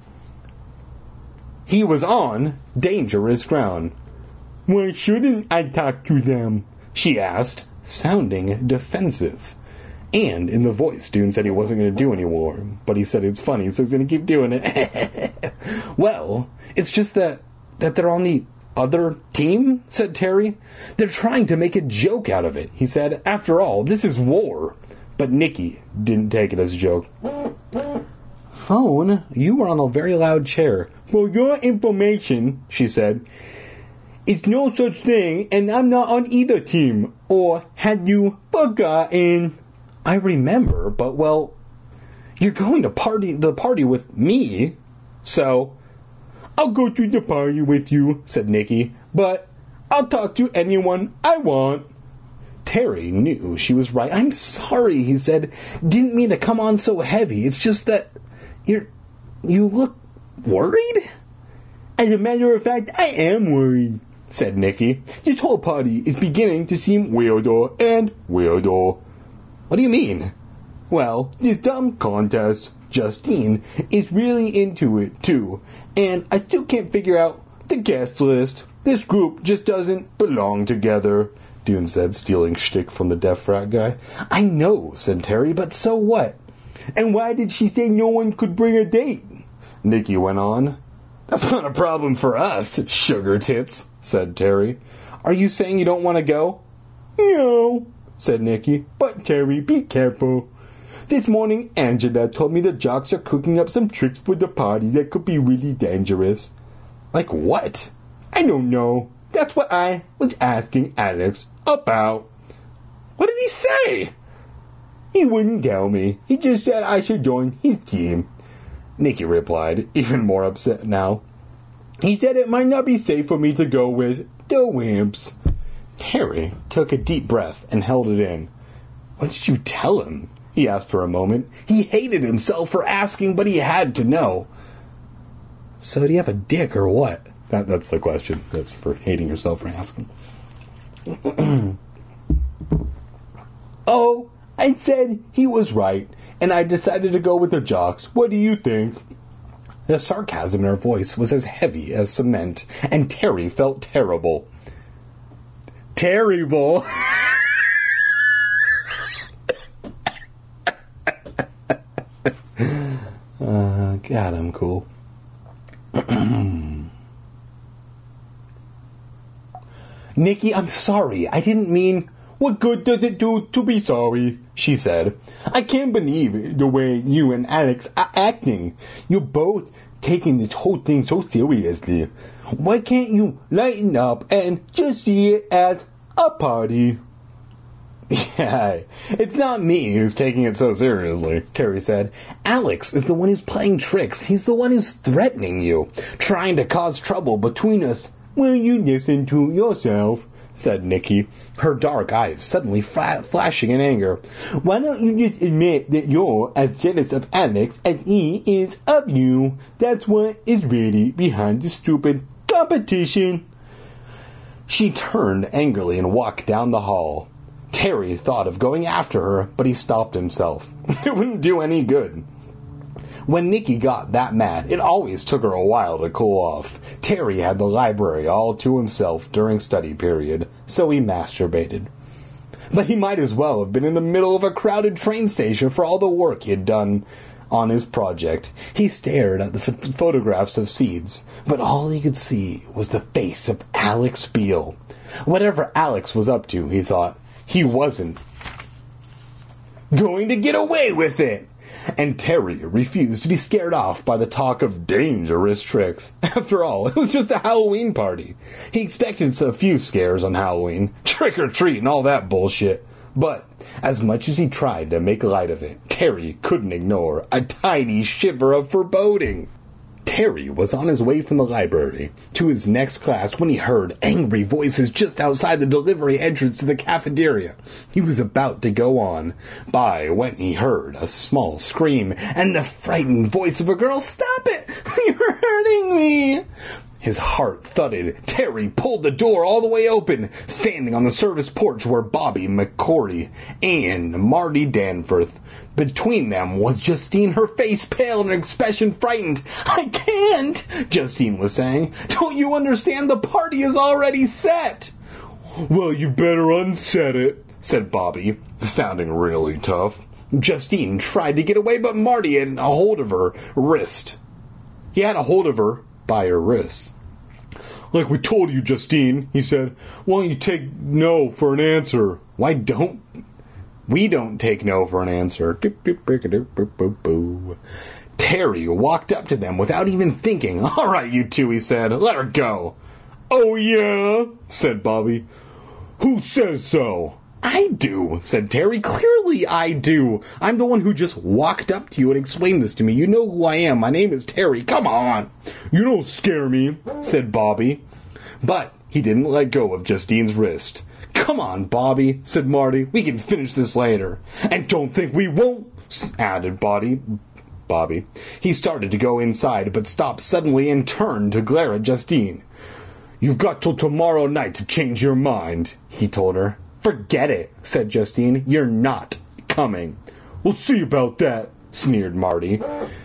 dangerous ground. "Why shouldn't I talk to them?" she asked, sounding defensive. And in the voice, Dune said he wasn't going to do anymore, but he said it's funny, so he's going to keep doing it. "Well, it's just that they're on the other team," said Terry. "They're trying to make a joke out of it," he said. "After all, this is war." But Nikki didn't take it as a joke. "Phone, you were on a very loud chair." "For your information," she said, "it's no such thing, and I'm not on either team. Or had you forgotten?" "I remember, but, well, you're going to the party with me, so..." "I'll go to the party with you," said Nikki, "but I'll talk to anyone I want." Terry knew she was right. "I'm sorry," he said. "Didn't mean to come on so heavy. It's just that you look worried." "As a matter of fact, I am worried," said Nikki. "This whole party is beginning to seem weirder and weirder." "What do you mean?" "Well, this dumb contest, Justine, is really into it, too. And I still can't figure out the guest list. This group just doesn't belong together," Dune said, stealing shtick from the deaf frat guy. "I know," said Terry, "but so what?" "And why did she say no one could bring a date?" Nikki went on. "That's not a problem for us, sugar tits," said Terry. "Are you saying you don't want to go?" "No," said Nikki. "But Terry, be careful. This morning Angela told me the jocks are cooking up some tricks for the party that could be really dangerous." "Like what?" "I don't know. That's what I was asking Alex about." "What did he say?" "He wouldn't tell me. He just said I should join his team," Nikki replied, even more upset now. "He said it might not be safe for me to go with the wimps." Terry took a deep breath and held it in. "What did you tell him?" he asked for a moment. He hated himself for asking, but he had to know. "So do you have a dick or what?" That's the question. That's for hating yourself for asking. "Oh, I said he was right, and I decided to go with the jocks. What do you think?" The sarcasm in her voice was as heavy as cement, and Terry felt terrible. Terrible! God, I'm cool. Nikki, I'm sorry. I didn't mean... What good does it do to be sorry? She said. I can't believe the way you and Alex are acting. You're both taking this whole thing so seriously. Why can't you lighten up and just see it as a party? Yeah, it's not me who's taking it so seriously, Terry said. Alex is the one who's playing tricks. He's the one who's threatening you, trying to cause trouble between us. Will you listen to yourself? Said Nikki, her dark eyes suddenly flashing in anger. Why don't you just admit that you're as jealous of Alex as he is of you? That's what is really behind the stupid competition. She turned angrily and walked down the hall. Terry thought of going after her, but he stopped himself. It wouldn't do any good. When Nikki got that mad, it always took her a while to cool off. Terry had the library all to himself during study period, so he masturbated. But he might as well have been in the middle of a crowded train station for all the work he had done on his project. He stared at the photographs of seeds, but all he could see was the face of Alex Beale. Whatever Alex was up to, he thought, he wasn't going to get away with it. And Terry refused to be scared off by the talk of dangerous tricks. After all, it was just a Halloween party. He expected a few scares on Halloween, trick or treat and all that bullshit. But as much as he tried to make light of it, Terry couldn't ignore a tiny shiver of foreboding. Terry was on his way from the library to his next class when he heard angry voices just outside the delivery entrance to the cafeteria. He was about to go on by when he heard a small scream and the frightened voice of a girl. Stop it! You're hurting me! His heart thudded. Terry pulled the door all the way open. Standing on the service porch were Bobby McCordy and Marty Danforth. Between them was Justine, her face pale and her expression frightened. I can't, Justine was saying. Don't you understand? The party is already set. Well, you better unset it, said Bobby, sounding really tough. Justine tried to get away, but Marty had a hold of her wrist. He had a hold of her by her wrist. Like we told you, Justine, he said. Why don't you take no for an answer? We don't take no for an answer. Terry walked up to them without even thinking. All right, you two, he said. Let her go. Oh, yeah, said Bobby. Who says so? I do, said Terry. Clearly I do. I'm the one who just walked up to you and explained this to me. You know who I am. My name is Terry. Come on. You don't scare me, said Bobby. But he didn't let go of Justine's wrist. Come on, Bobby, said Marty. We can finish this later. And don't think we won't, added Bobby. He started to go inside, but stopped suddenly and turned to glare at Justine. You've got till tomorrow night to change your mind, he told her. Forget it, said Justine. You're not coming. We'll see about that, sneered Marty.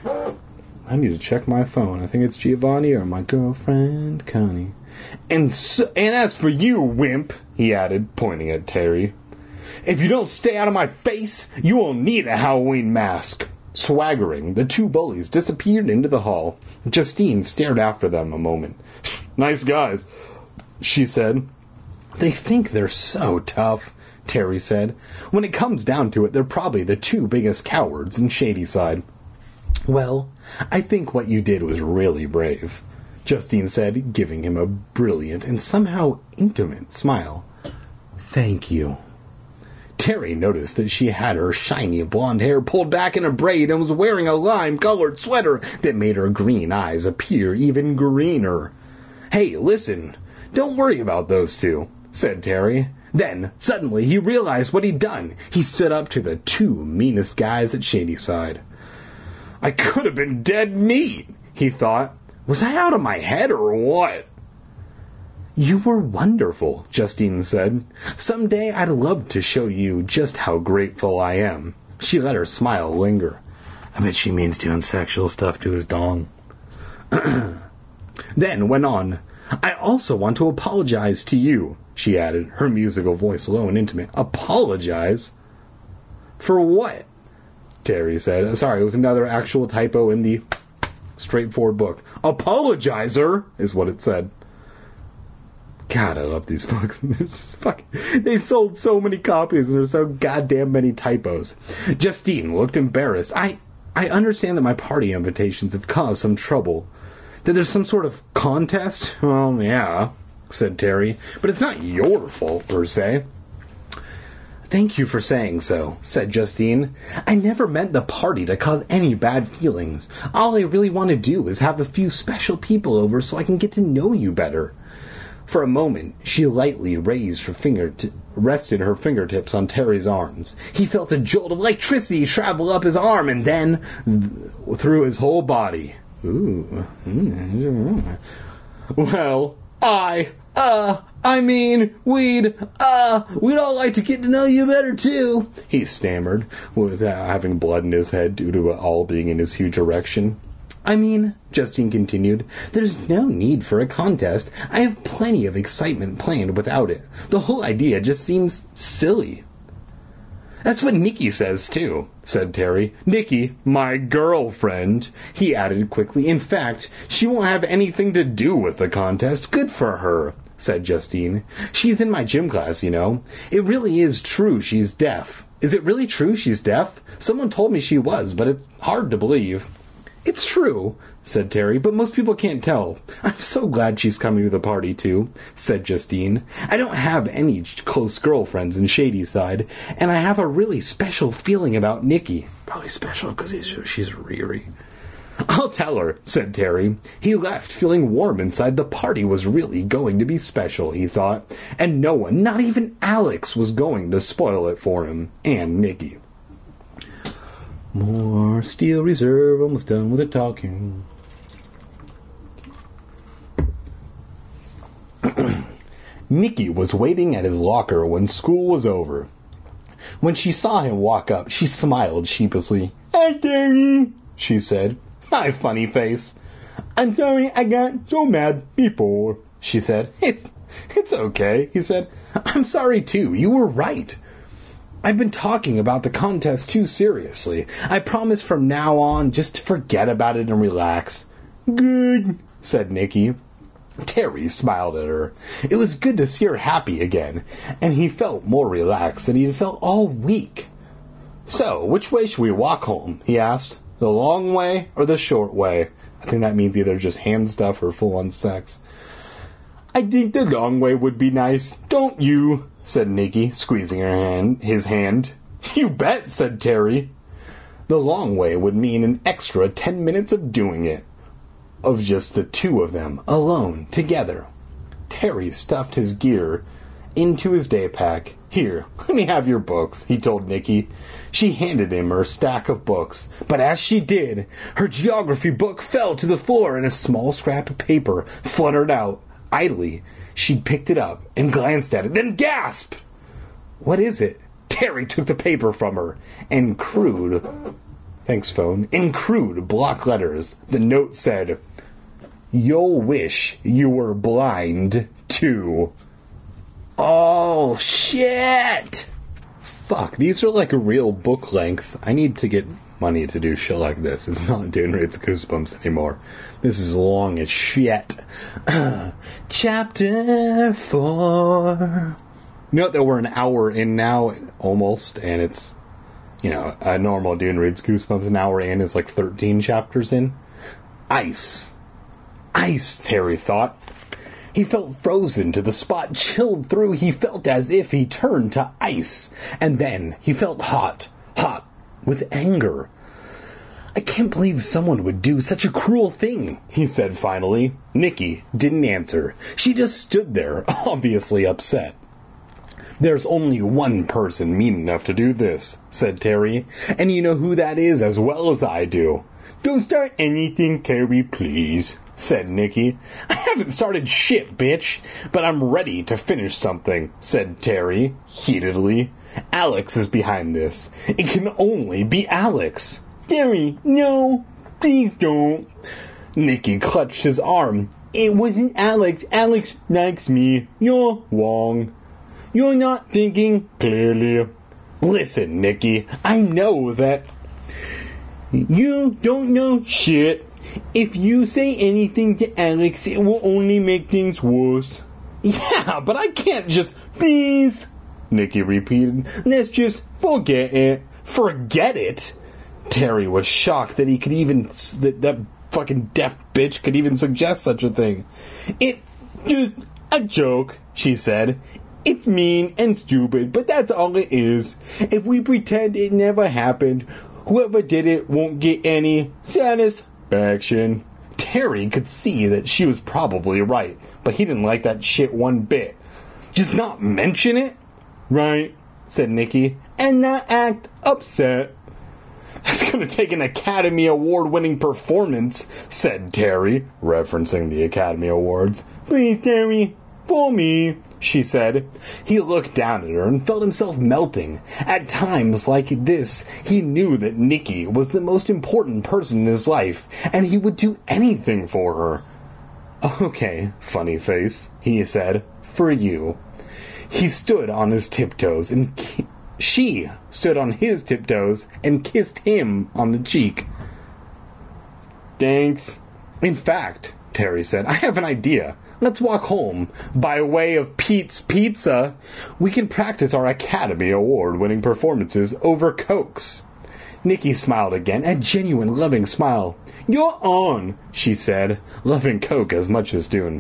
I need to check my phone. I think it's Giovanni or my girlfriend, Connie. And as for you, wimp, he added, pointing at Terry, if you don't stay out of my face, you will need a Halloween mask. Swaggering, the two bullies disappeared into the hall. Justine stared after them a moment. Nice guys, she said. They think they're so tough, Terry said. When it comes down to it, they're probably the two biggest cowards in Shadyside. Well, I think what you did was really brave, Justine said, giving him a brilliant and somehow intimate smile. Thank you. Terry noticed that she had her shiny blonde hair pulled back in a braid and was wearing a lime-colored sweater that made her green eyes appear even greener. Hey, listen, don't worry about those two, said Terry. Then, suddenly, he realized what he'd done. He stood up to the two meanest guys at Shadyside. I could have been dead meat, he thought. Was I out of my head or what? You were wonderful, Justine said. Someday I'd love to show you just how grateful I am. She let her smile linger. I bet she means doing sexual stuff to his dong. Then went on. I also want to apologize to you, she added, her musical voice low and intimate. Apologize? For what? Terry said. Sorry, it was another actual typo in the straightforward book. Apologizer is what it said. God, I love these books. They sold so many copies and there's so goddamn many typos. Justine looked embarrassed. I understand that my party invitations have caused some trouble. That there's some sort of contest? Well, yeah, said Terry. But it's not your fault, per se. Thank you for saying so, said Justine. I never meant the party to cause any bad feelings. All I really want to do is have a few special people over so I can get to know you better. For a moment, she lightly rested her fingertips on Terry's arms. He felt a jolt of electricity travel up his arm and then through his whole body. Ooh. Well, we'd all like to get to know you better, too, he stammered, without having blood in his head due to it all being in his huge erection. Justine continued, there's no need for a contest. I have plenty of excitement planned without it. The whole idea just seems silly. That's what Nikki says, too, said Terry. Nikki, my girlfriend, he added quickly. In fact, she won't have anything to do with the contest. Good for her, said Justine. She's in my gym class, you know. It really is true she's deaf. Is it really true she's deaf? Someone told me she was, but it's hard to believe. It's true, said Terry, but most people can't tell. I'm so glad she's coming to the party, too, said Justine. I don't have any close girlfriends in Shadyside, and I have a really special feeling about Nikki. Probably special because she's Riri. I'll tell her, said Terry. He left, feeling warm inside. The party was really going to be special, he thought, and no one, not even Alex, was going to spoil it for him and Nikki. More Steel Reserve, almost done with the talking. Nikki was waiting at his locker when school was over. When she saw him walk up, she smiled sheepishly. Hi, Terry, she said. Hi, funny face. I'm sorry I got so mad before, she said. It's okay, he said. I'm sorry, too. You were right. I've been talking about the contest too seriously. I promise from now on just to forget about it and relax. Good, said Nikki. Terry smiled at her. It was good to see her happy again, and he felt more relaxed than he had felt all week. So, which way should we walk home? He asked. The long way or the short way? I think that means either just hand stuff or full-on sex. I think the long way would be nice, don't you? Said Nikki, squeezing his hand. You bet, said Terry. The long way would mean an extra 10 minutes of doing it. Of just the two of them, alone, together. Terry stuffed his gear into his day pack. Here, let me have your books, he told Nikki. She handed him her stack of books, but as she did, her geography book fell to the floor and a small scrap of paper fluttered out. Idly, she picked it up and glanced at it, then gasped! What is it? Terry took the paper from her. In crude block letters, the note said, You'll wish you were blind, too. Oh, shit! Fuck, these are like a real book length. I need to get money to do shit like this. It's not doing It's Goosebumps anymore. This is long as shit. Chapter 4. You know that we're an hour in now, almost, and it's, you know, a normal dude reads Goosebumps an hour in is like 13 chapters in. Ice, Terry thought. He felt frozen to the spot, chilled through. He felt as if he turned to ice. And then he felt hot, with anger. I can't believe someone would do such a cruel thing, he said finally. Nikki didn't answer. She just stood there, obviously upset. There's only one person mean enough to do this, said Terry. And you know who that is as well as I do. Don't start anything, Terry, please, said Nikki. I haven't started shit, bitch, but I'm ready to finish something, said Terry, heatedly. Alex is behind this. It can only be Alex. Terry, no, please don't. Nikki clutched his arm. It wasn't Alex. Alex likes me. You're wrong. You're not thinking clearly. Listen, Nikki, I know that you don't know shit. If you say anything to Alex, it will only make things worse. Yeah, but I can't just... Please, Nikki repeated. Let's just forget it. Forget it? Terry was shocked that he could even... that fucking deaf bitch could even suggest such a thing. It's just a joke, she said. It's mean and stupid, but that's all it is. If we pretend it never happened, whoever did it won't get any satisfaction. Terry could see that she was probably right, but he didn't like that shit one bit. Just not mention it? Right, said Nikki, and not act upset. That's gonna take an Academy Award-winning performance, said Terry, referencing the Academy Awards. Please, Terry, for me, she said. He looked down at her and felt himself melting. At times like this, he knew that Nikki was the most important person in his life, and he would do anything for her. Okay, funny face, he said, for you. He stood on his tiptoes and she stood on his tiptoes and kissed him on the cheek. Thanks. In fact, Terry said, I have an idea. Let's walk home. By way of Pete's Pizza, we can practice our Academy Award-winning performances over Cokes. Nikki smiled again, a genuine, loving smile. You're on, she said, loving Coke as much as Dune.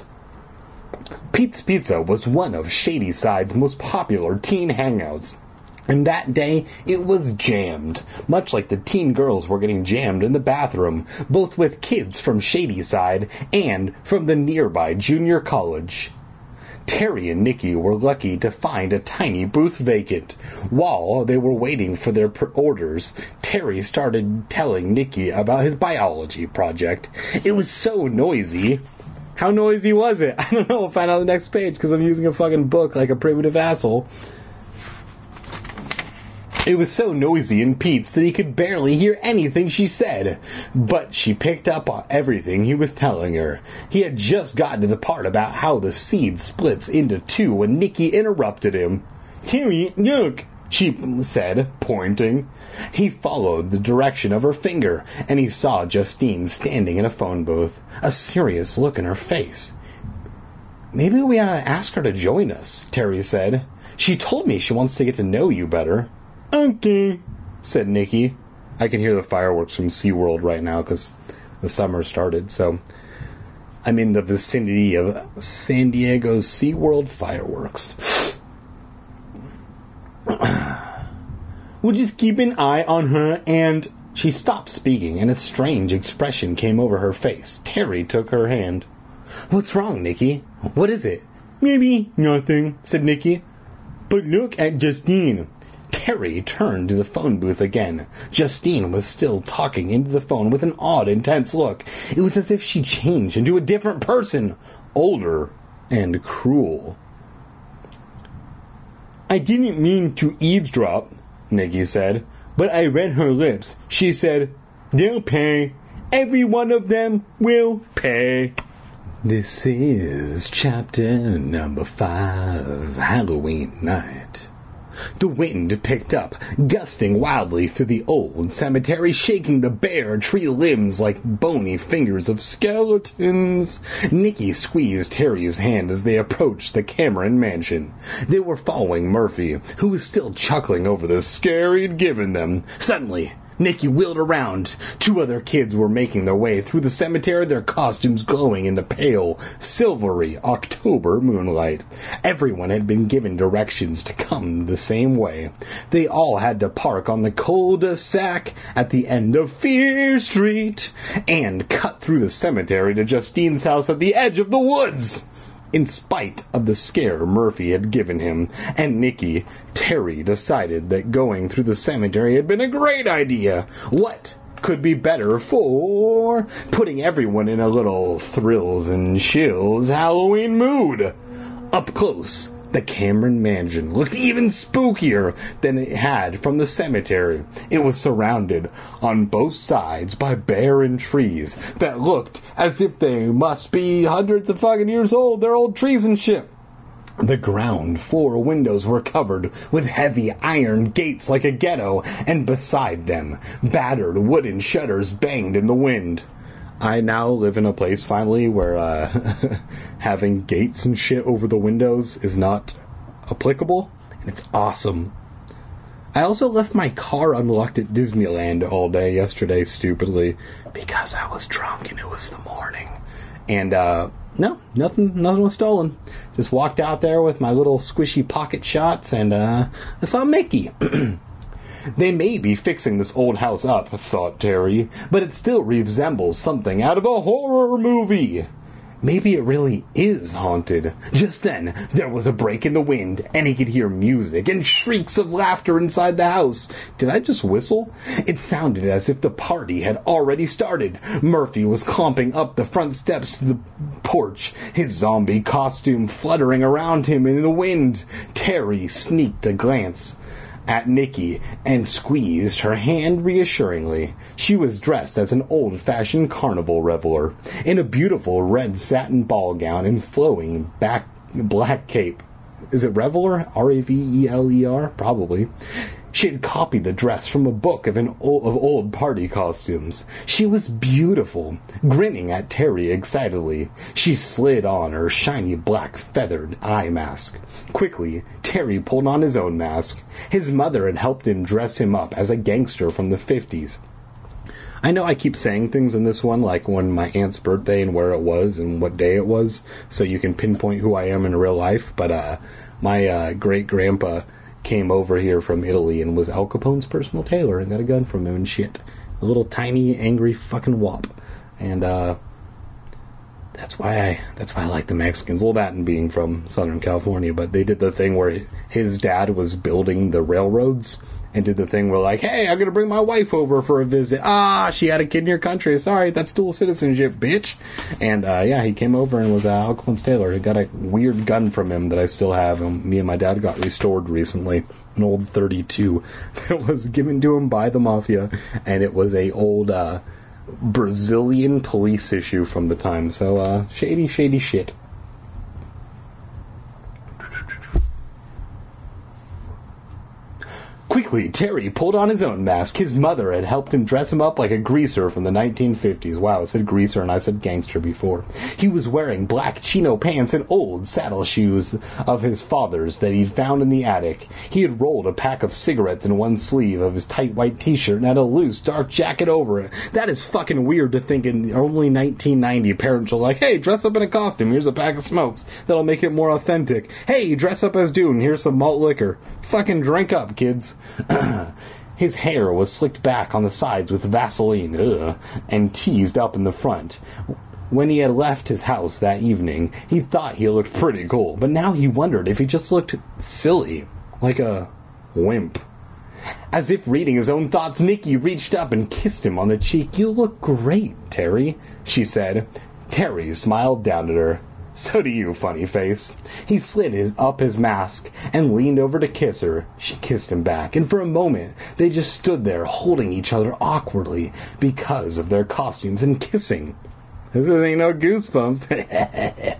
Pete's Pizza was one of Shadyside's most popular teen hangouts. And that day, it was jammed, much like the teen girls were getting jammed in the bathroom, both with kids from Shadyside and from the nearby junior college. Terry and Nikki were lucky to find a tiny booth vacant. While they were waiting for their orders, Terry started telling Nikki about his biology project. It was so noisy. How noisy was it? I don't know. I'll find out on the next page because I'm using a fucking book like a primitive asshole. It was so noisy in Pete's that he could barely hear anything she said. But she picked up on everything he was telling her. He had just gotten to the part about how the seed splits into two when Nikki interrupted him. Terry, look, she said, pointing. He followed the direction of her finger, and he saw Justine standing in a phone booth, a serious look in her face. Maybe we ought to ask her to join us, Terry said. She told me she wants to get to know you better. Okay, said Nikki. I can hear the fireworks from SeaWorld right now because the summer started, so I'm in the vicinity of San Diego's SeaWorld fireworks. We'll just keep an eye on her and... She stopped speaking, and a strange expression came over her face. Terry took her hand. What's wrong, Nikki? What is it? Maybe nothing, said Nikki. But look at Justine. Terry turned to the phone booth again. Justine was still talking into the phone with an odd, intense look. It was as if she changed into a different person, older and cruel. I didn't mean to eavesdrop, Nikki said, but I read her lips. She said, they'll pay. Every one of them will pay. This is chapter number 5, Halloween night. The wind picked up, gusting wildly through the old cemetery, shaking the bare tree limbs like bony fingers of skeletons. Nikki squeezed Terry's hand as they approached the Cameron mansion. They were following Murphy, who was still chuckling over the scare he'd given them. Suddenly, Nikki wheeled around. 2 other kids were making their way through the cemetery, their costumes glowing in the pale, silvery October moonlight. Everyone had been given directions to come the same way. They all had to park on the cul-de-sac at the end of Fear Street and cut through the cemetery to Justine's house at the edge of the woods. In spite of the scare Murphy had given him and Nikki, Terry decided that going through the cemetery had been a great idea. What could be better for putting everyone in a little thrills and chills Halloween mood? Up close, the Cameron mansion looked even spookier than it had from the cemetery. It was surrounded on both sides by barren trees that looked as if they must be hundreds of fucking years old. They're old trees and shit. The ground floor windows were covered with heavy iron gates like a ghetto, and beside them, battered wooden shutters banged in the wind. I now live in a place, finally, where having gates and shit over the windows is not applicable, and it's awesome. I also left my car unlocked at Disneyland all day yesterday, stupidly, because I was drunk and it was the morning. And, no, nothing was stolen. Just walked out there with my little squishy pocket shots, and, I saw Mickey. They may be fixing this old house up, thought Terry, but it still resembles something out of a horror movie. Maybe it really is haunted. Just then, there was a break in the wind, and he could hear music and shrieks of laughter inside the house. Did I just whistle? It sounded as if the party had already started. Murphy was clomping up the front steps to the porch, his zombie costume fluttering around him in the wind. Terry sneaked a glance at Nikki and squeezed her hand reassuringly. She was dressed as an old-fashioned carnival reveler, in a beautiful red satin ball gown and flowing black cape. Is it reveler? R-A-V-E-L-E-R? Probably. She had copied the dress from a book of old party costumes. She was beautiful, grinning at Terry excitedly. She slid on her shiny black feathered eye mask. Quickly, Terry pulled on his own mask. His mother had helped him dress him up as a gangster from the 50s. I know I keep saying things in this one, like when my aunt's birthday and where it was and what day it was, so you can pinpoint who I am in real life, but my great-grandpa came over here from Italy and was Al Capone's personal tailor and got a gun from him and shit. A little tiny, angry fucking wop. And, that's why I like the Mexicans. Well, that and being from Southern California, but they did the thing where his dad was building the railroads and did the thing where, like, hey, I'm gonna bring my wife over for a visit. She had a kid in your country. Sorry, that's dual citizenship, bitch. And, yeah, he came over and was Al Capone's tailor. He got a weird gun from him that I still have, and me and my dad got restored recently. An old 32 that was given to him by the mafia, and it was a old, Brazilian police issue from the time. So, shady shit. Quickly, Terry pulled on his own mask. His mother had helped him dress him up like a greaser from the 1950s. Wow, it said greaser and I said gangster before. He was wearing black chino pants and old saddle shoes of his father's that he'd found in the attic. He had rolled a pack of cigarettes in one sleeve of his tight white t-shirt and had a loose dark jacket over it. That is fucking weird to think in early 1990 parents were like, hey, dress up in a costume, here's a pack of smokes. That'll make it more authentic. Hey, dress up as Dune, here's some malt liquor. Fucking drink up, kids. His hair was slicked back on the sides with Vaseline, and teased up in the front. When he had left his house that evening, he thought he looked pretty cool, but now he wondered if he just looked silly, like a wimp. As if reading his own thoughts, Nikki reached up and kissed him on the cheek. You look great, Terry, she said. Terry smiled down at her. So do you, funny face. He slid up his mask and leaned over to kiss her. She kissed him back, and for a moment they just stood there holding each other awkwardly because of their costumes and kissing. This ain't no Goosebumps.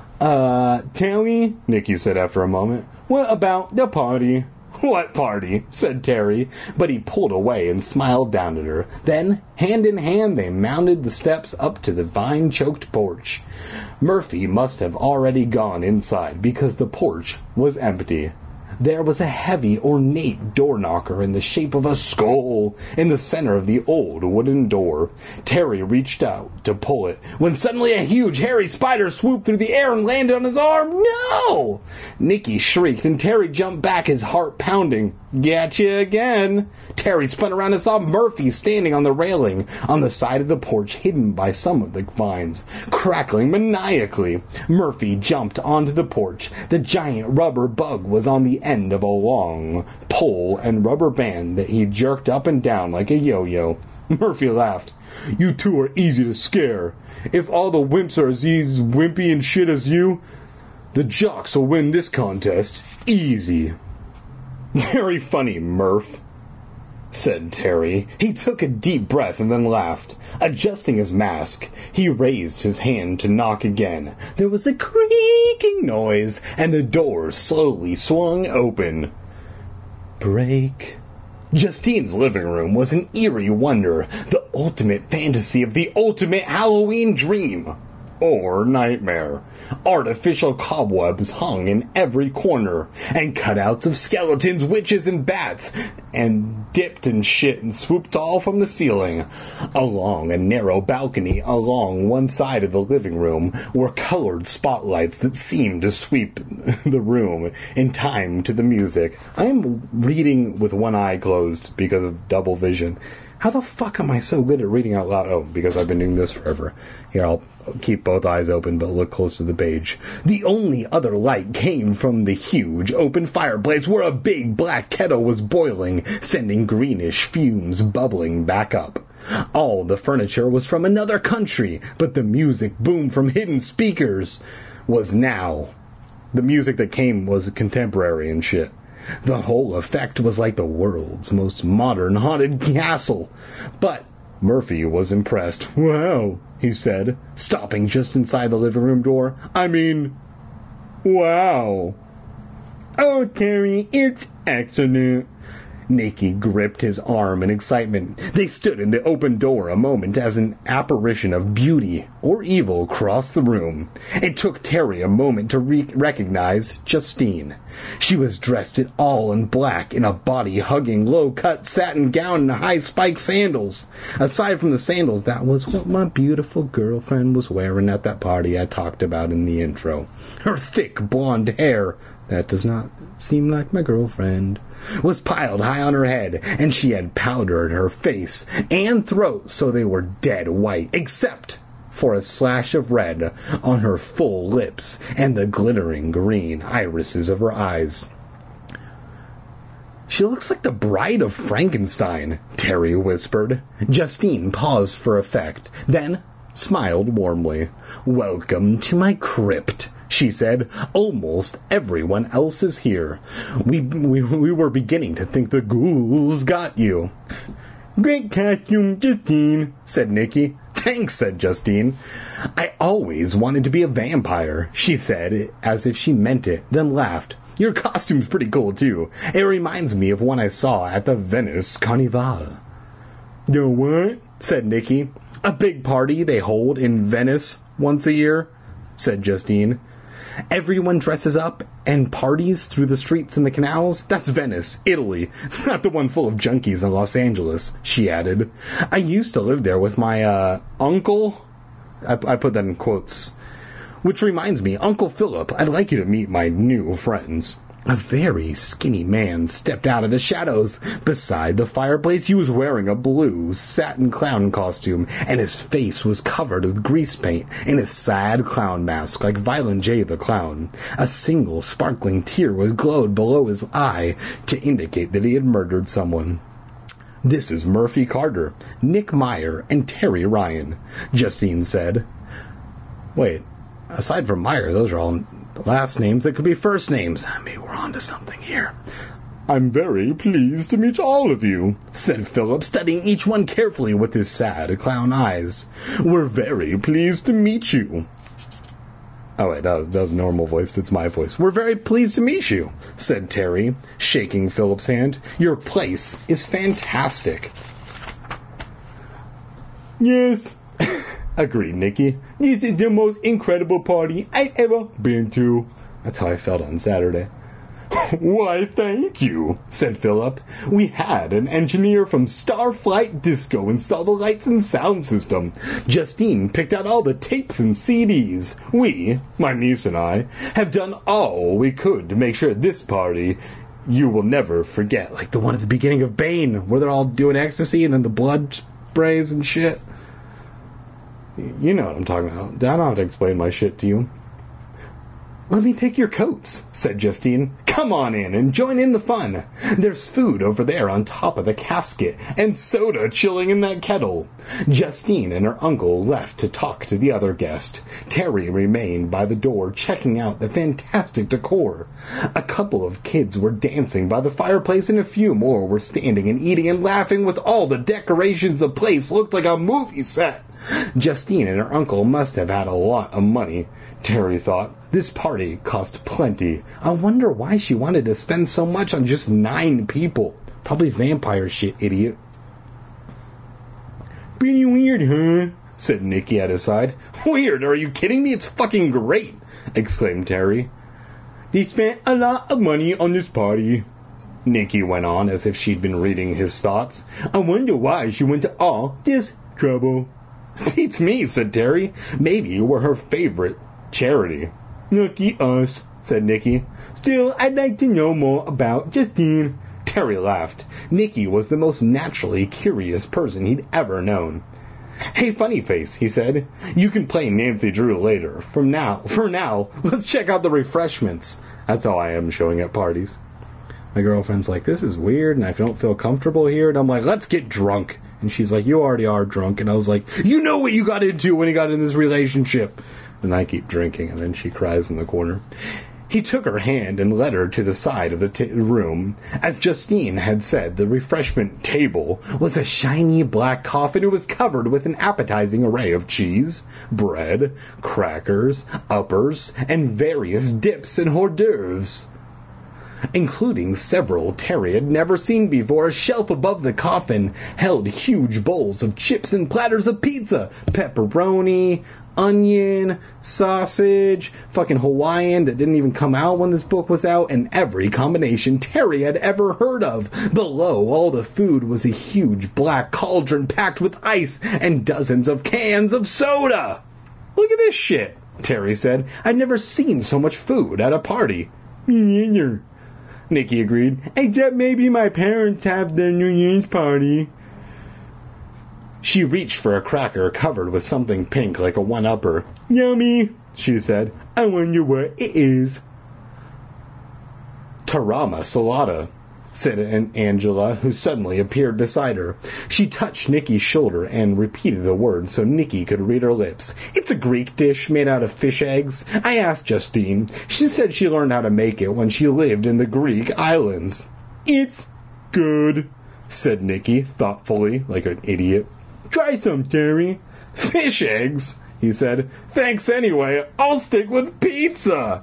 Tell me, Nikki said after a moment, what about the party? What party? Said Terry, but he pulled away and smiled down at her. Then, hand in hand, they mounted the steps up to the vine-choked porch. Murphy must have already gone inside because the porch was empty. There was a heavy, ornate door knocker in the shape of a skull in the center of the old wooden door. Terry reached out to pull it, when suddenly a huge, hairy spider swooped through the air and landed on his arm. No! Nikki shrieked, and Terry jumped back, his heart pounding. Gotcha again! Terry spun around and saw Murphy standing on the railing on the side of the porch, hidden by some of the vines, crackling maniacally. Murphy jumped onto the porch. The giant rubber bug was on the end of a long pole and rubber band that he jerked up and down like a yo-yo. Murphy laughed. You two are easy to scare. If all the wimps are as wimpy and shit as you, the jocks will win this contest. Easy. Very funny, Murph, said Terry. He took a deep breath and then laughed. Adjusting his mask, he raised his hand to knock again. There was a creaking noise, and the door slowly swung open. Break Justine's living room was an eerie wonder, the ultimate fantasy of the ultimate Halloween dream. Or nightmare. Artificial cobwebs hung in every corner, and cutouts of skeletons, witches, and bats, and dipped in shit and swooped all from the ceiling. Along a narrow balcony along one side of the living room were colored spotlights that seemed to sweep the room in time to the music. I am reading with one eye closed because of double vision. How the fuck am I so good at reading out loud? Oh, because I've been doing this forever. Here, I'll keep both eyes open, but look close to the page. The only other light came from the huge open fireplace where a big black kettle was boiling, sending greenish fumes bubbling back up. All the furniture was from another country, but the music boomed from hidden speakers was now. The music that came was contemporary and shit. The whole effect was like the world's most modern haunted castle. But Murphy was impressed. "Wow," he said, stopping just inside the living room door. "I mean, wow." "Oh, Terry, it's excellent." Nikki gripped his arm in excitement. They stood in the open door a moment as an apparition of beauty or evil crossed the room. It took Terry a moment to recognize Justine. She was dressed all in black in a body-hugging, low-cut satin gown and high-spiked sandals. Aside from the sandals, that was what my beautiful girlfriend was wearing at that party I talked about in the intro. Her thick blonde hair, that does not seem like my girlfriend, was piled high on her head, and she had powder in her face and throat so they were dead white, except for a slash of red on her full lips and the glittering green irises of her eyes. "She looks like the bride of Frankenstein," Terry whispered. Justine paused for effect, then smiled warmly. "Welcome to my crypt," she said. "Almost everyone else is here. We were beginning to think the ghouls got you." "Great costume, Justine," said Nikki. "Thanks," said Justine. "I always wanted to be a vampire," she said, as if she meant it, then laughed. "Your costume's pretty cool, too. It reminds me of one I saw at the Venice Carnival." "The what?" said Nikki. "A big party they hold in Venice once a year," said Justine. "Everyone dresses up and parties through the streets and the canals. That's Venice, Italy, not the one full of junkies in Los Angeles," she added. "I used to live there with my, uncle." I put that in quotes. "Which reminds me, Uncle Philip, I'd like you to meet my new friends." A very skinny man stepped out of the shadows. Beside the fireplace, he was wearing a blue satin clown costume, and his face was covered with grease paint in a sad clown mask like Violent J the Clown. A single sparkling tear was glowed below his eye to indicate that he had murdered someone. "This is Murphy Carter, Nick Meyer, and Terry Ryan," Justine said. "Wait, aside from Meyer, those are all last names that could be first names. Maybe we're on to something here." "I'm very pleased to meet all of you," said Philip, studying each one carefully with his sad clown eyes. "We're very pleased to meet you." Oh, wait, that was normal voice. That's my voice. "We're very pleased to meet you," said Terry, shaking Philip's hand. "Your place is fantastic." "Yes," agreed Nikki. "This is the most incredible party I've ever been to." That's how I felt on Saturday. "Why, thank you," said Philip. "We had an engineer from Starflight Disco install the lights and sound system. Justine picked out all the tapes and CDs. We, my niece and I, have done all we could to make sure this party you will never forget." Like the one at the beginning of Bane, where they're all doing ecstasy and then the blood sprays and shit. You know what I'm talking about. I don't have to explain my shit to you. "Let me take your coats," said Justine. "Come on in and join in the fun. There's food over there on top of the casket and soda chilling in that kettle." Justine and her uncle left to talk to the other guest. Terry remained by the door checking out the fantastic decor. A couple of kids were dancing by the fireplace and a few more were standing and eating and laughing with all the decorations. The place looked like a movie set. Justine and her uncle must have had a lot of money, Terry thought. This party cost plenty. I wonder why she wanted to spend so much on just 9 people. Probably vampire shit, idiot. Pretty weird, huh? Said Nikki at his side. Weird? Are you kidding me? It's fucking great! Exclaimed Terry. They spent a lot of money on this party, Nikki went on as if she'd been reading his thoughts. I wonder why she went to all this trouble. Beats me, said Terry. Maybe we're her favorite charity. Lucky us, said Nikki. Still, I'd like to know more about Justine. Terry laughed. Nikki was the most naturally curious person he'd ever known. Hey, funny face, he said. You can play Nancy Drew later. For now, let's check out the refreshments. That's how I am showing at parties. My girlfriend's like, this is weird, and I don't feel comfortable here. And I'm like, let's get drunk. And she's like, you already are drunk. And I was like, you know what you got into when you got in this relationship. And I keep drinking, and then she cries in the corner. He took her hand and led her to the side of the room. As Justine had said, the refreshment table was a shiny black coffin. It was covered with an appetizing array of cheese, bread, crackers, uppers, and various dips and hors d'oeuvres, including several Terry had never seen before. A shelf above the coffin held huge bowls of chips and platters of pizza, pepperoni, onion, sausage, fucking Hawaiian that didn't even come out when this book was out, and every combination Terry had ever heard of. Below all the food was a huge black cauldron packed with ice and dozens of cans of soda. Look at this shit, Terry said. I'd never seen so much food at a party. Me neither, Nikki agreed. Except maybe my parents have their New Year's party. She reached for a cracker covered with something pink like a one-upper. Yummy, she said. I wonder what it is. Tarama Salata, said Angela, who suddenly appeared beside her. She touched Nikki's shoulder and repeated the word so Nikki could read her lips. It's a Greek dish made out of fish eggs. I asked Justine. She said she learned how to make it when she lived in the Greek islands. It's good, said Nikki, thoughtfully, like an idiot. Try some, Terry. Fish eggs, he said. Thanks anyway. I'll stick with pizza.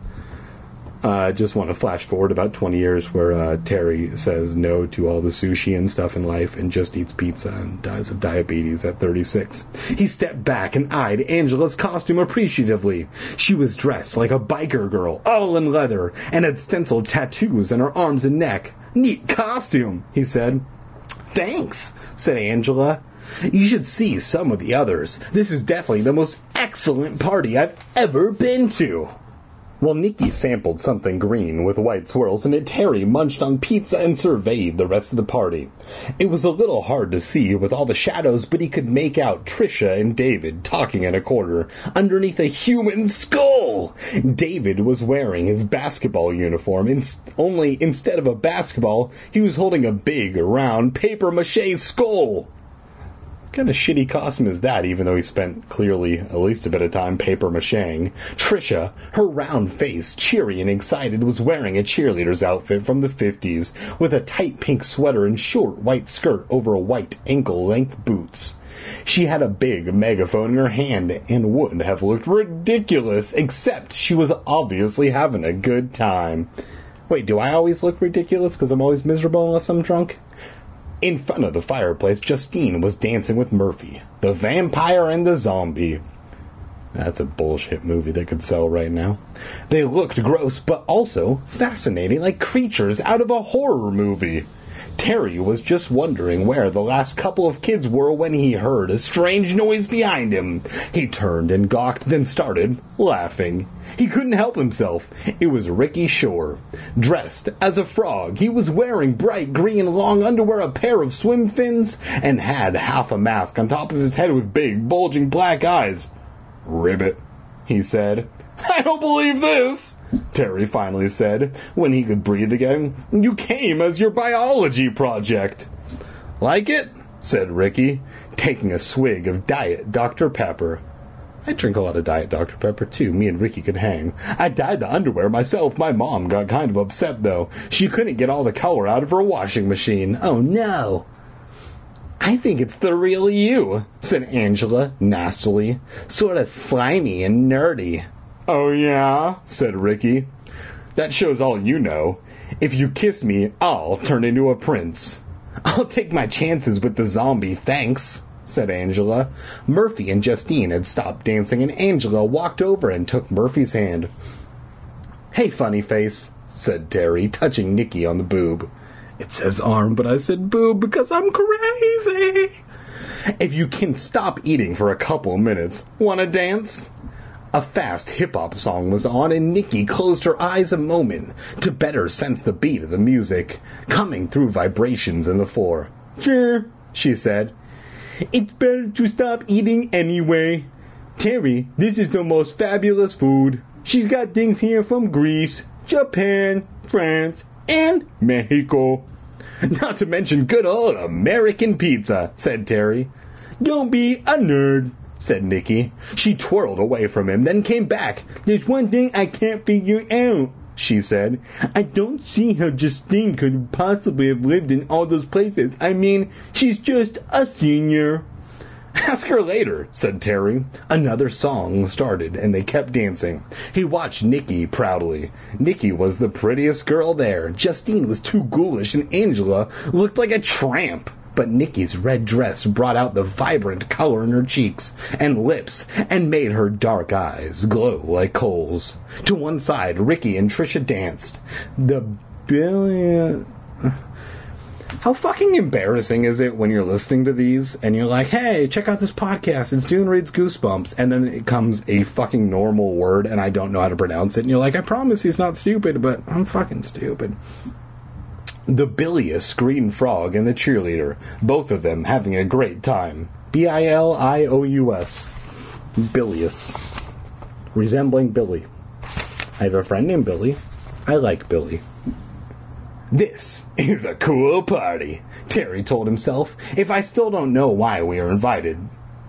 I just want to flash forward about 20 years where Terry says no to all the sushi and stuff in life and just eats pizza and dies of diabetes at 36. He stepped back and eyed Angela's costume appreciatively. She was dressed like a biker girl, all in leather, and had stenciled tattoos on her arms and neck. Neat costume, he said. Thanks, said Angela. You should see some of the others. This is definitely the most excellent party I've ever been to. While Nikki sampled something green with white swirls in it, Terry munched on pizza and surveyed the rest of the party. It was a little hard to see with all the shadows, but he could make out Trisha and David talking in a corner, underneath a human skull. David was wearing his basketball uniform, only instead of a basketball, he was holding a big, round, papier-mâché skull. What kind of shitty costume is that, even though he spent clearly at least a bit of time papier-mâchéing? Trisha, her round face cheery and excited, was wearing a cheerleader's outfit from the 50s, with a tight pink sweater and short white skirt over white ankle-length boots. She had a big megaphone in her hand and would have looked ridiculous, except she was obviously having a good time. Wait, do I always look ridiculous because I'm always miserable unless I'm drunk? In front of the fireplace, Justine was dancing with Murphy, the vampire and the zombie. That's a bullshit movie that could sell right now. They looked gross, but also fascinating, like creatures out of a horror movie. Terry was just wondering where the last couple of kids were when he heard a strange noise behind him. He turned and gawked, then started laughing. He couldn't help himself. It was Ricky Shore. Dressed as a frog, he was wearing bright green long underwear, a pair of swim fins, and had half a mask on top of his head with big, bulging black eyes. "Ribbit," he said. "I don't believe this," Terry finally said, when he could breathe again. "You came as your biology project." "Like it?" said Ricky, taking a swig of Diet Dr. Pepper. I drink a lot of Diet Dr. Pepper, too. Me and Ricky could hang. I dyed the underwear myself. My mom got kind of upset, though. She couldn't get all the color out of her washing machine. Oh, no. "I think it's the real you," said Angela, nastily. "Sort of slimy and nerdy." "Oh, yeah?" said Ricky. "That shows all you know. If you kiss me, I'll turn into a prince." I'll take my chances with the zombie, thanks, said Angela. Murphy and Justine had stopped dancing, and Angela walked over and took Murphy's hand. Hey, funny face, said Terry, touching Nikki on the boob. It says arm, but I said boob because I'm crazy. If you can stop eating for a couple minutes, wanna dance? A fast hip-hop song was on, and Nikki closed her eyes a moment to better sense the beat of the music, coming through vibrations in the floor. Sure, she said. It's better to stop eating anyway. Terry, this is the most fabulous food. She's got things here from Greece, Japan, France, and Mexico. Not to mention good old American pizza, said Terry. Don't be a nerd, said Nikki. She twirled away from him, then came back. There's one thing I can't figure out, she said. I don't see how Justine could possibly have lived in all those places. I mean, she's just a senior. Ask her later, said Terry. Another song started, and they kept dancing. He watched Nikki proudly. Nikki was the prettiest girl there. Justine was too ghoulish, and Angela looked like a tramp. But Nikki's red dress brought out the vibrant color in her cheeks and lips and made her dark eyes glow like coals. To one side, Ricky and Trisha danced. How fucking embarrassing is it when you're listening to these and you're like, hey, check out this podcast, it's Dune Reads Goosebumps, and then it comes a fucking normal word and I don't know how to pronounce it, and you're like, I promise he's not stupid, but I'm fucking stupid. The bilious green frog and the cheerleader, both of them having a great time. Bilious. Bilious. Resembling Billy. I have a friend named Billy. I like Billy. This is a cool party, Terry told himself. I still don't know why we're invited,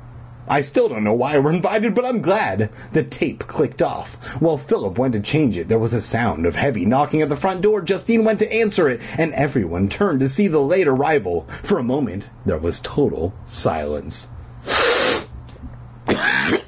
but I'm glad. The tape clicked off. While Philip went to change it, there was a sound of heavy knocking at the front door. Justine went to answer it, and everyone turned to see the late arrival. For a moment, there was total silence. God,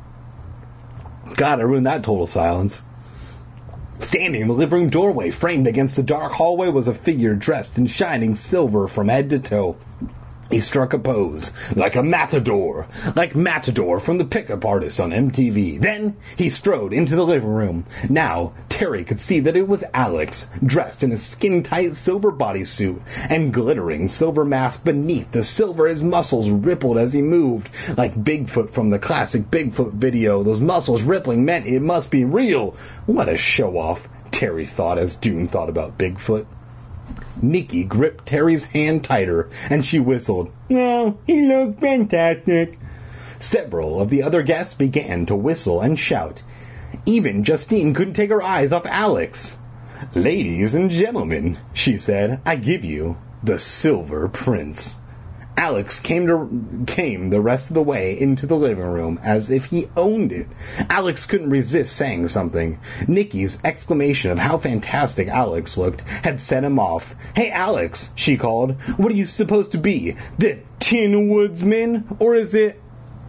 I ruined that total silence. Standing in the living room doorway, framed against the dark hallway, was a figure dressed in shining silver from head to toe. He struck a pose, like Matador from the Pickup Artist on MTV. Then he strode into the living room. Now Terry could see that it was Alex, dressed in a skin-tight silver bodysuit and glittering silver mask beneath. The silver, his muscles rippled as he moved, like Bigfoot from the classic Bigfoot video. Those muscles rippling meant it must be real. What a show-off, Terry thought as Dune thought about Bigfoot. Nikki gripped Terry's hand tighter, and she whistled. Oh, he looked fantastic. Several of the other guests began to whistle and shout. Even Justine couldn't take her eyes off Alex. Ladies and gentlemen, she said, I give you the Silver Prince. Alex came the rest of the way into the living room as if he owned it. Alex couldn't resist saying something. Nikki's exclamation of how fantastic Alex looked had set him off. Hey, Alex, she called. What are you supposed to be? The Tin Woodsman? Or is it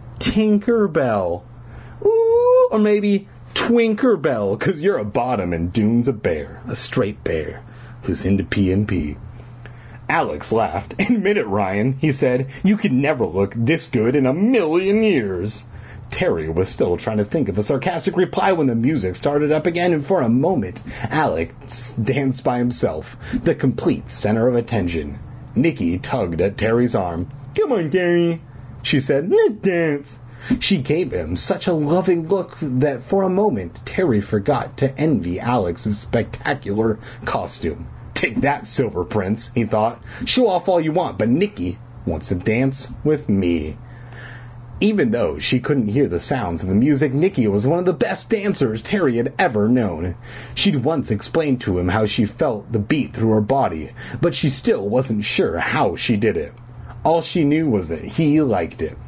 Tinkerbell? Ooh, or maybe Twinkerbell, 'cause you're a bottom and Dune's a bear. A straight bear who's into P&P. Alex laughed. Admit it, Ryan, he said. You could never look this good in a million years. Terry was still trying to think of a sarcastic reply when the music started up again, and for a moment, Alex danced by himself, the complete center of attention. Nikki tugged at Terry's arm. Come on, Terry, she said. Let's dance. She gave him such a loving look that for a moment, Terry forgot to envy Alex's spectacular costume. Take that, Silver Prince, he thought. Show off all you want, but Nikki wants to dance with me. Even though she couldn't hear the sounds of the music, Nikki was one of the best dancers Terry had ever known. She'd once explained to him how she felt the beat through her body, but she still wasn't sure how she did it. All she knew was that he liked it.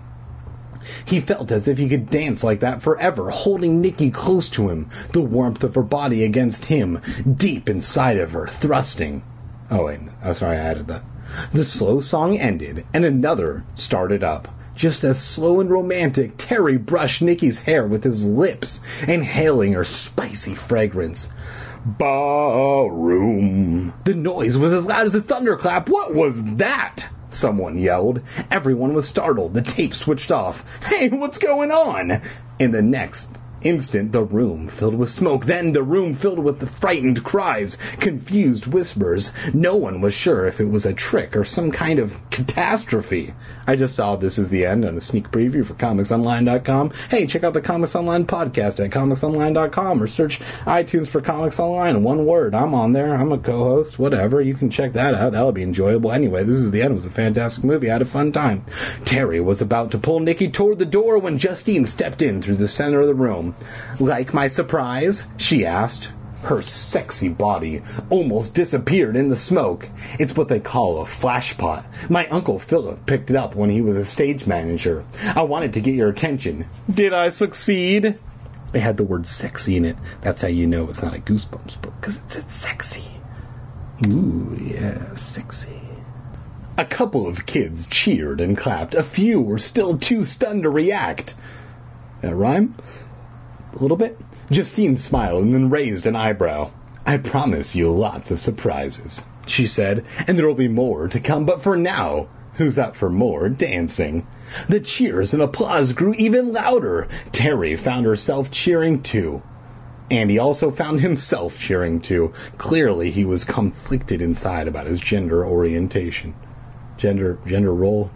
He felt as if he could dance like that forever, holding Nikki close to him, the warmth of her body against him, deep inside of her, thrusting. Oh, wait. Oh, sorry, I added that. The slow song ended, and another started up. Just as slow and romantic, Terry brushed Nikki's hair with his lips, inhaling her spicy fragrance. Ballroom. The noise was as loud as a thunderclap. What was that? Someone yelled. Everyone was startled. The tape switched off. Hey, what's going on? In the next instant, the room filled with smoke. Then the room filled with the frightened cries, confused whispers. No one was sure if it was a trick or some kind of catastrophe. I just saw This Is the End on a sneak preview for ComicsOnline.com. Hey, check out the Comics Online podcast at ComicsOnline.com or search iTunes for Comics Online. One word. I'm on there. I'm a co-host. Whatever. You can check that out. That'll be enjoyable. Anyway, This Is the End was a fantastic movie. I had a fun time. Terry was about to pull Nikki toward the door when Justine stepped in through the center of the room. Like my surprise? She asked. Her sexy body almost disappeared in the smoke. It's what they call a flash pot. My Uncle Philip picked it up when he was a stage manager. I wanted to get your attention. Did I succeed? It had the word sexy in it. That's how you know it's not a Goosebumps book, because it said sexy. Ooh, yeah, sexy. A couple of kids cheered and clapped. A few were still too stunned to react. That rhyme? A little bit? Justine smiled and then raised an eyebrow. I promise you lots of surprises, she said, and there'll be more to come, but for now, who's up for more dancing? The cheers and applause grew even louder. Terry found herself cheering too. Andy also found himself cheering too. Clearly he was conflicted inside about his gender orientation. Gender role.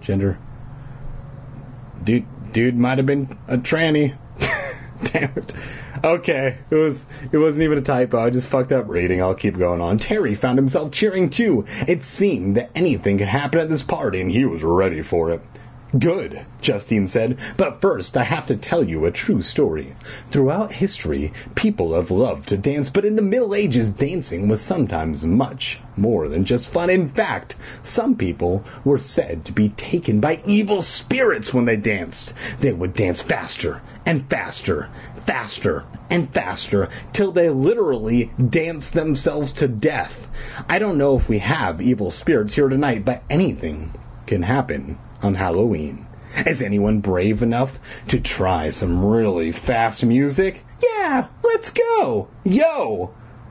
Dude might have been a tranny. Damn it. Okay, it wasn't even a typo. I just fucked up reading. I'll keep going on. Terry found himself cheering too. It seemed that anything could happen at this party, and he was ready for it. Good, Justine said, but first I have to tell you a true story. Throughout history, people have loved to dance, but in the Middle Ages, dancing was sometimes much more than just fun. In fact, some people were said to be taken by evil spirits when they danced. They would dance faster and faster, faster and faster, till they literally danced themselves to death. I don't know if we have evil spirits here tonight, but anything can happen on Halloween. Is anyone brave enough to try some really fast music? Yeah, let's go! Yo!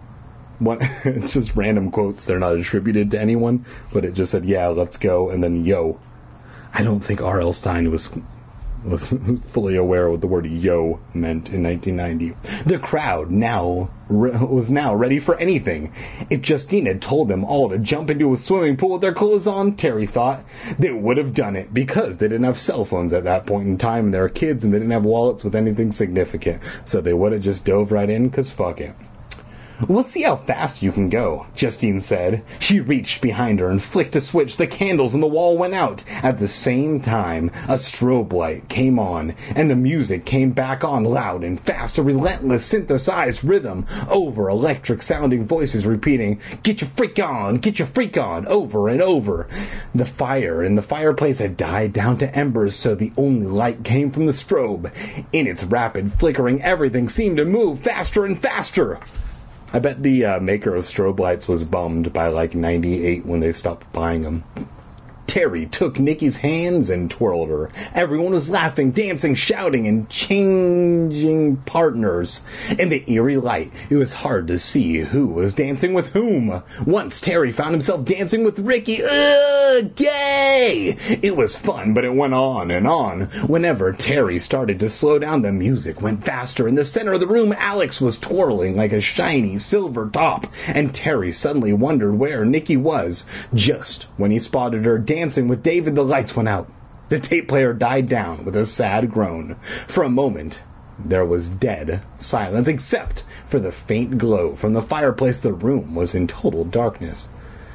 It's just random quotes. They're not attributed to anyone, but it just said, yeah, let's go, and then yo. I don't think R.L. Stine was fully aware of what the word yo meant in 1990. The crowd was now ready for anything. If Justine had told them all to jump into a swimming pool with their clothes on, Terry thought, they would have done it, because they didn't have cell phones at that point in time, and they were kids, and they didn't have wallets with anything significant. So they would have just dove right in, because fuck it. We'll see how fast you can go, Justine said. She reached behind her and flicked a switch. The candles on the wall went out. At the same time, a strobe light came on, and the music came back on loud and fast, a relentless synthesized rhythm over electric-sounding voices repeating, "Get your freak on, get your freak on," over and over. The fire in the fireplace had died down to embers, so the only light came from the strobe. In its rapid flickering, everything seemed to move faster and faster. I bet the maker of strobe lights was bummed by like 98 when they stopped buying them. Terry took Nikki's hands and twirled her. Everyone was laughing, dancing, shouting, and changing partners. In the eerie light, it was hard to see who was dancing with whom. Once Terry found himself dancing with Ricky. Ugh, gay! It was fun, but it went on and on. Whenever Terry started to slow down, the music went faster. In the center of the room, Alex was twirling like a shiny silver top, and Terry suddenly wondered where Nikki was. Just when he spotted her dancing with David, the lights went out. The tape player died down with a sad groan. For a moment, there was dead silence, except for the faint glow from the fireplace. The room was in total darkness.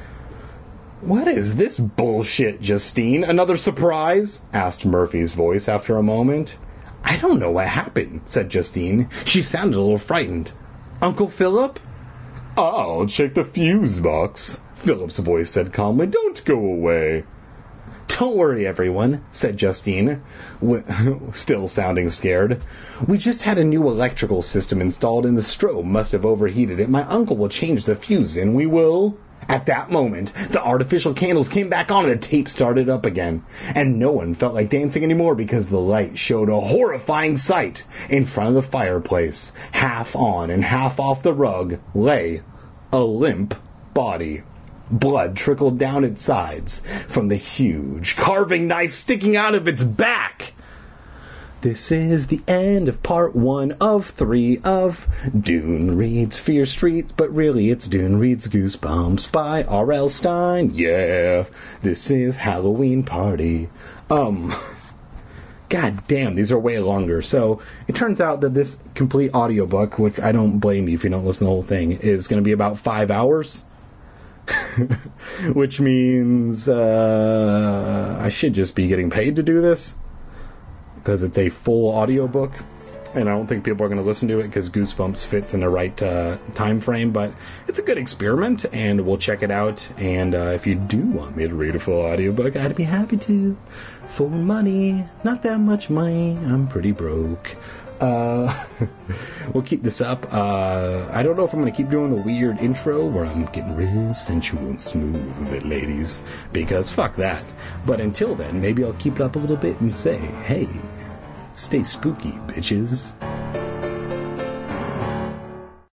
What is this bullshit, Justine? Another surprise? Asked Murphy's voice after a moment. I don't know what happened, said Justine. She sounded a little frightened. Uncle Philip? I'll check the fuse box, Philip's voice said calmly. Don't go away. Don't worry, everyone, said Justine, still sounding scared. We just had a new electrical system installed, and the strobe must have overheated it. My uncle will change the fuse, and we will... At that moment, the artificial candles came back on and the tape started up again. And no one felt like dancing anymore because the light showed a horrifying sight. In front of the fireplace, half on and half off the rug, lay a limp body. Blood trickled down its sides from the huge carving knife sticking out of its back. This is the end of part 1 of 3 of Dune Reads Fear Street, but really it's Dune Reads Goosebumps by R.L. Stine. Yeah, this is Halloween Party. God damn, these are way longer. So it turns out that this complete audiobook, which I don't blame you if you don't listen to the whole thing, is going to be about 5 hours. Which means I should just be getting paid to do this, because it's a full audiobook, and I don't think people are going to listen to it because Goosebumps fits in the right time frame, but it's a good experiment, and we'll check it out. And if you do want me to read a full audiobook, I'd be happy to. For money. Not that much money. I'm pretty broke. We'll keep this up. I don't know if I'm going to keep doing the weird intro where I'm getting real sensual and smooth with it, ladies, because fuck that. But until then, maybe I'll keep it up a little bit and say, hey, stay spooky, bitches.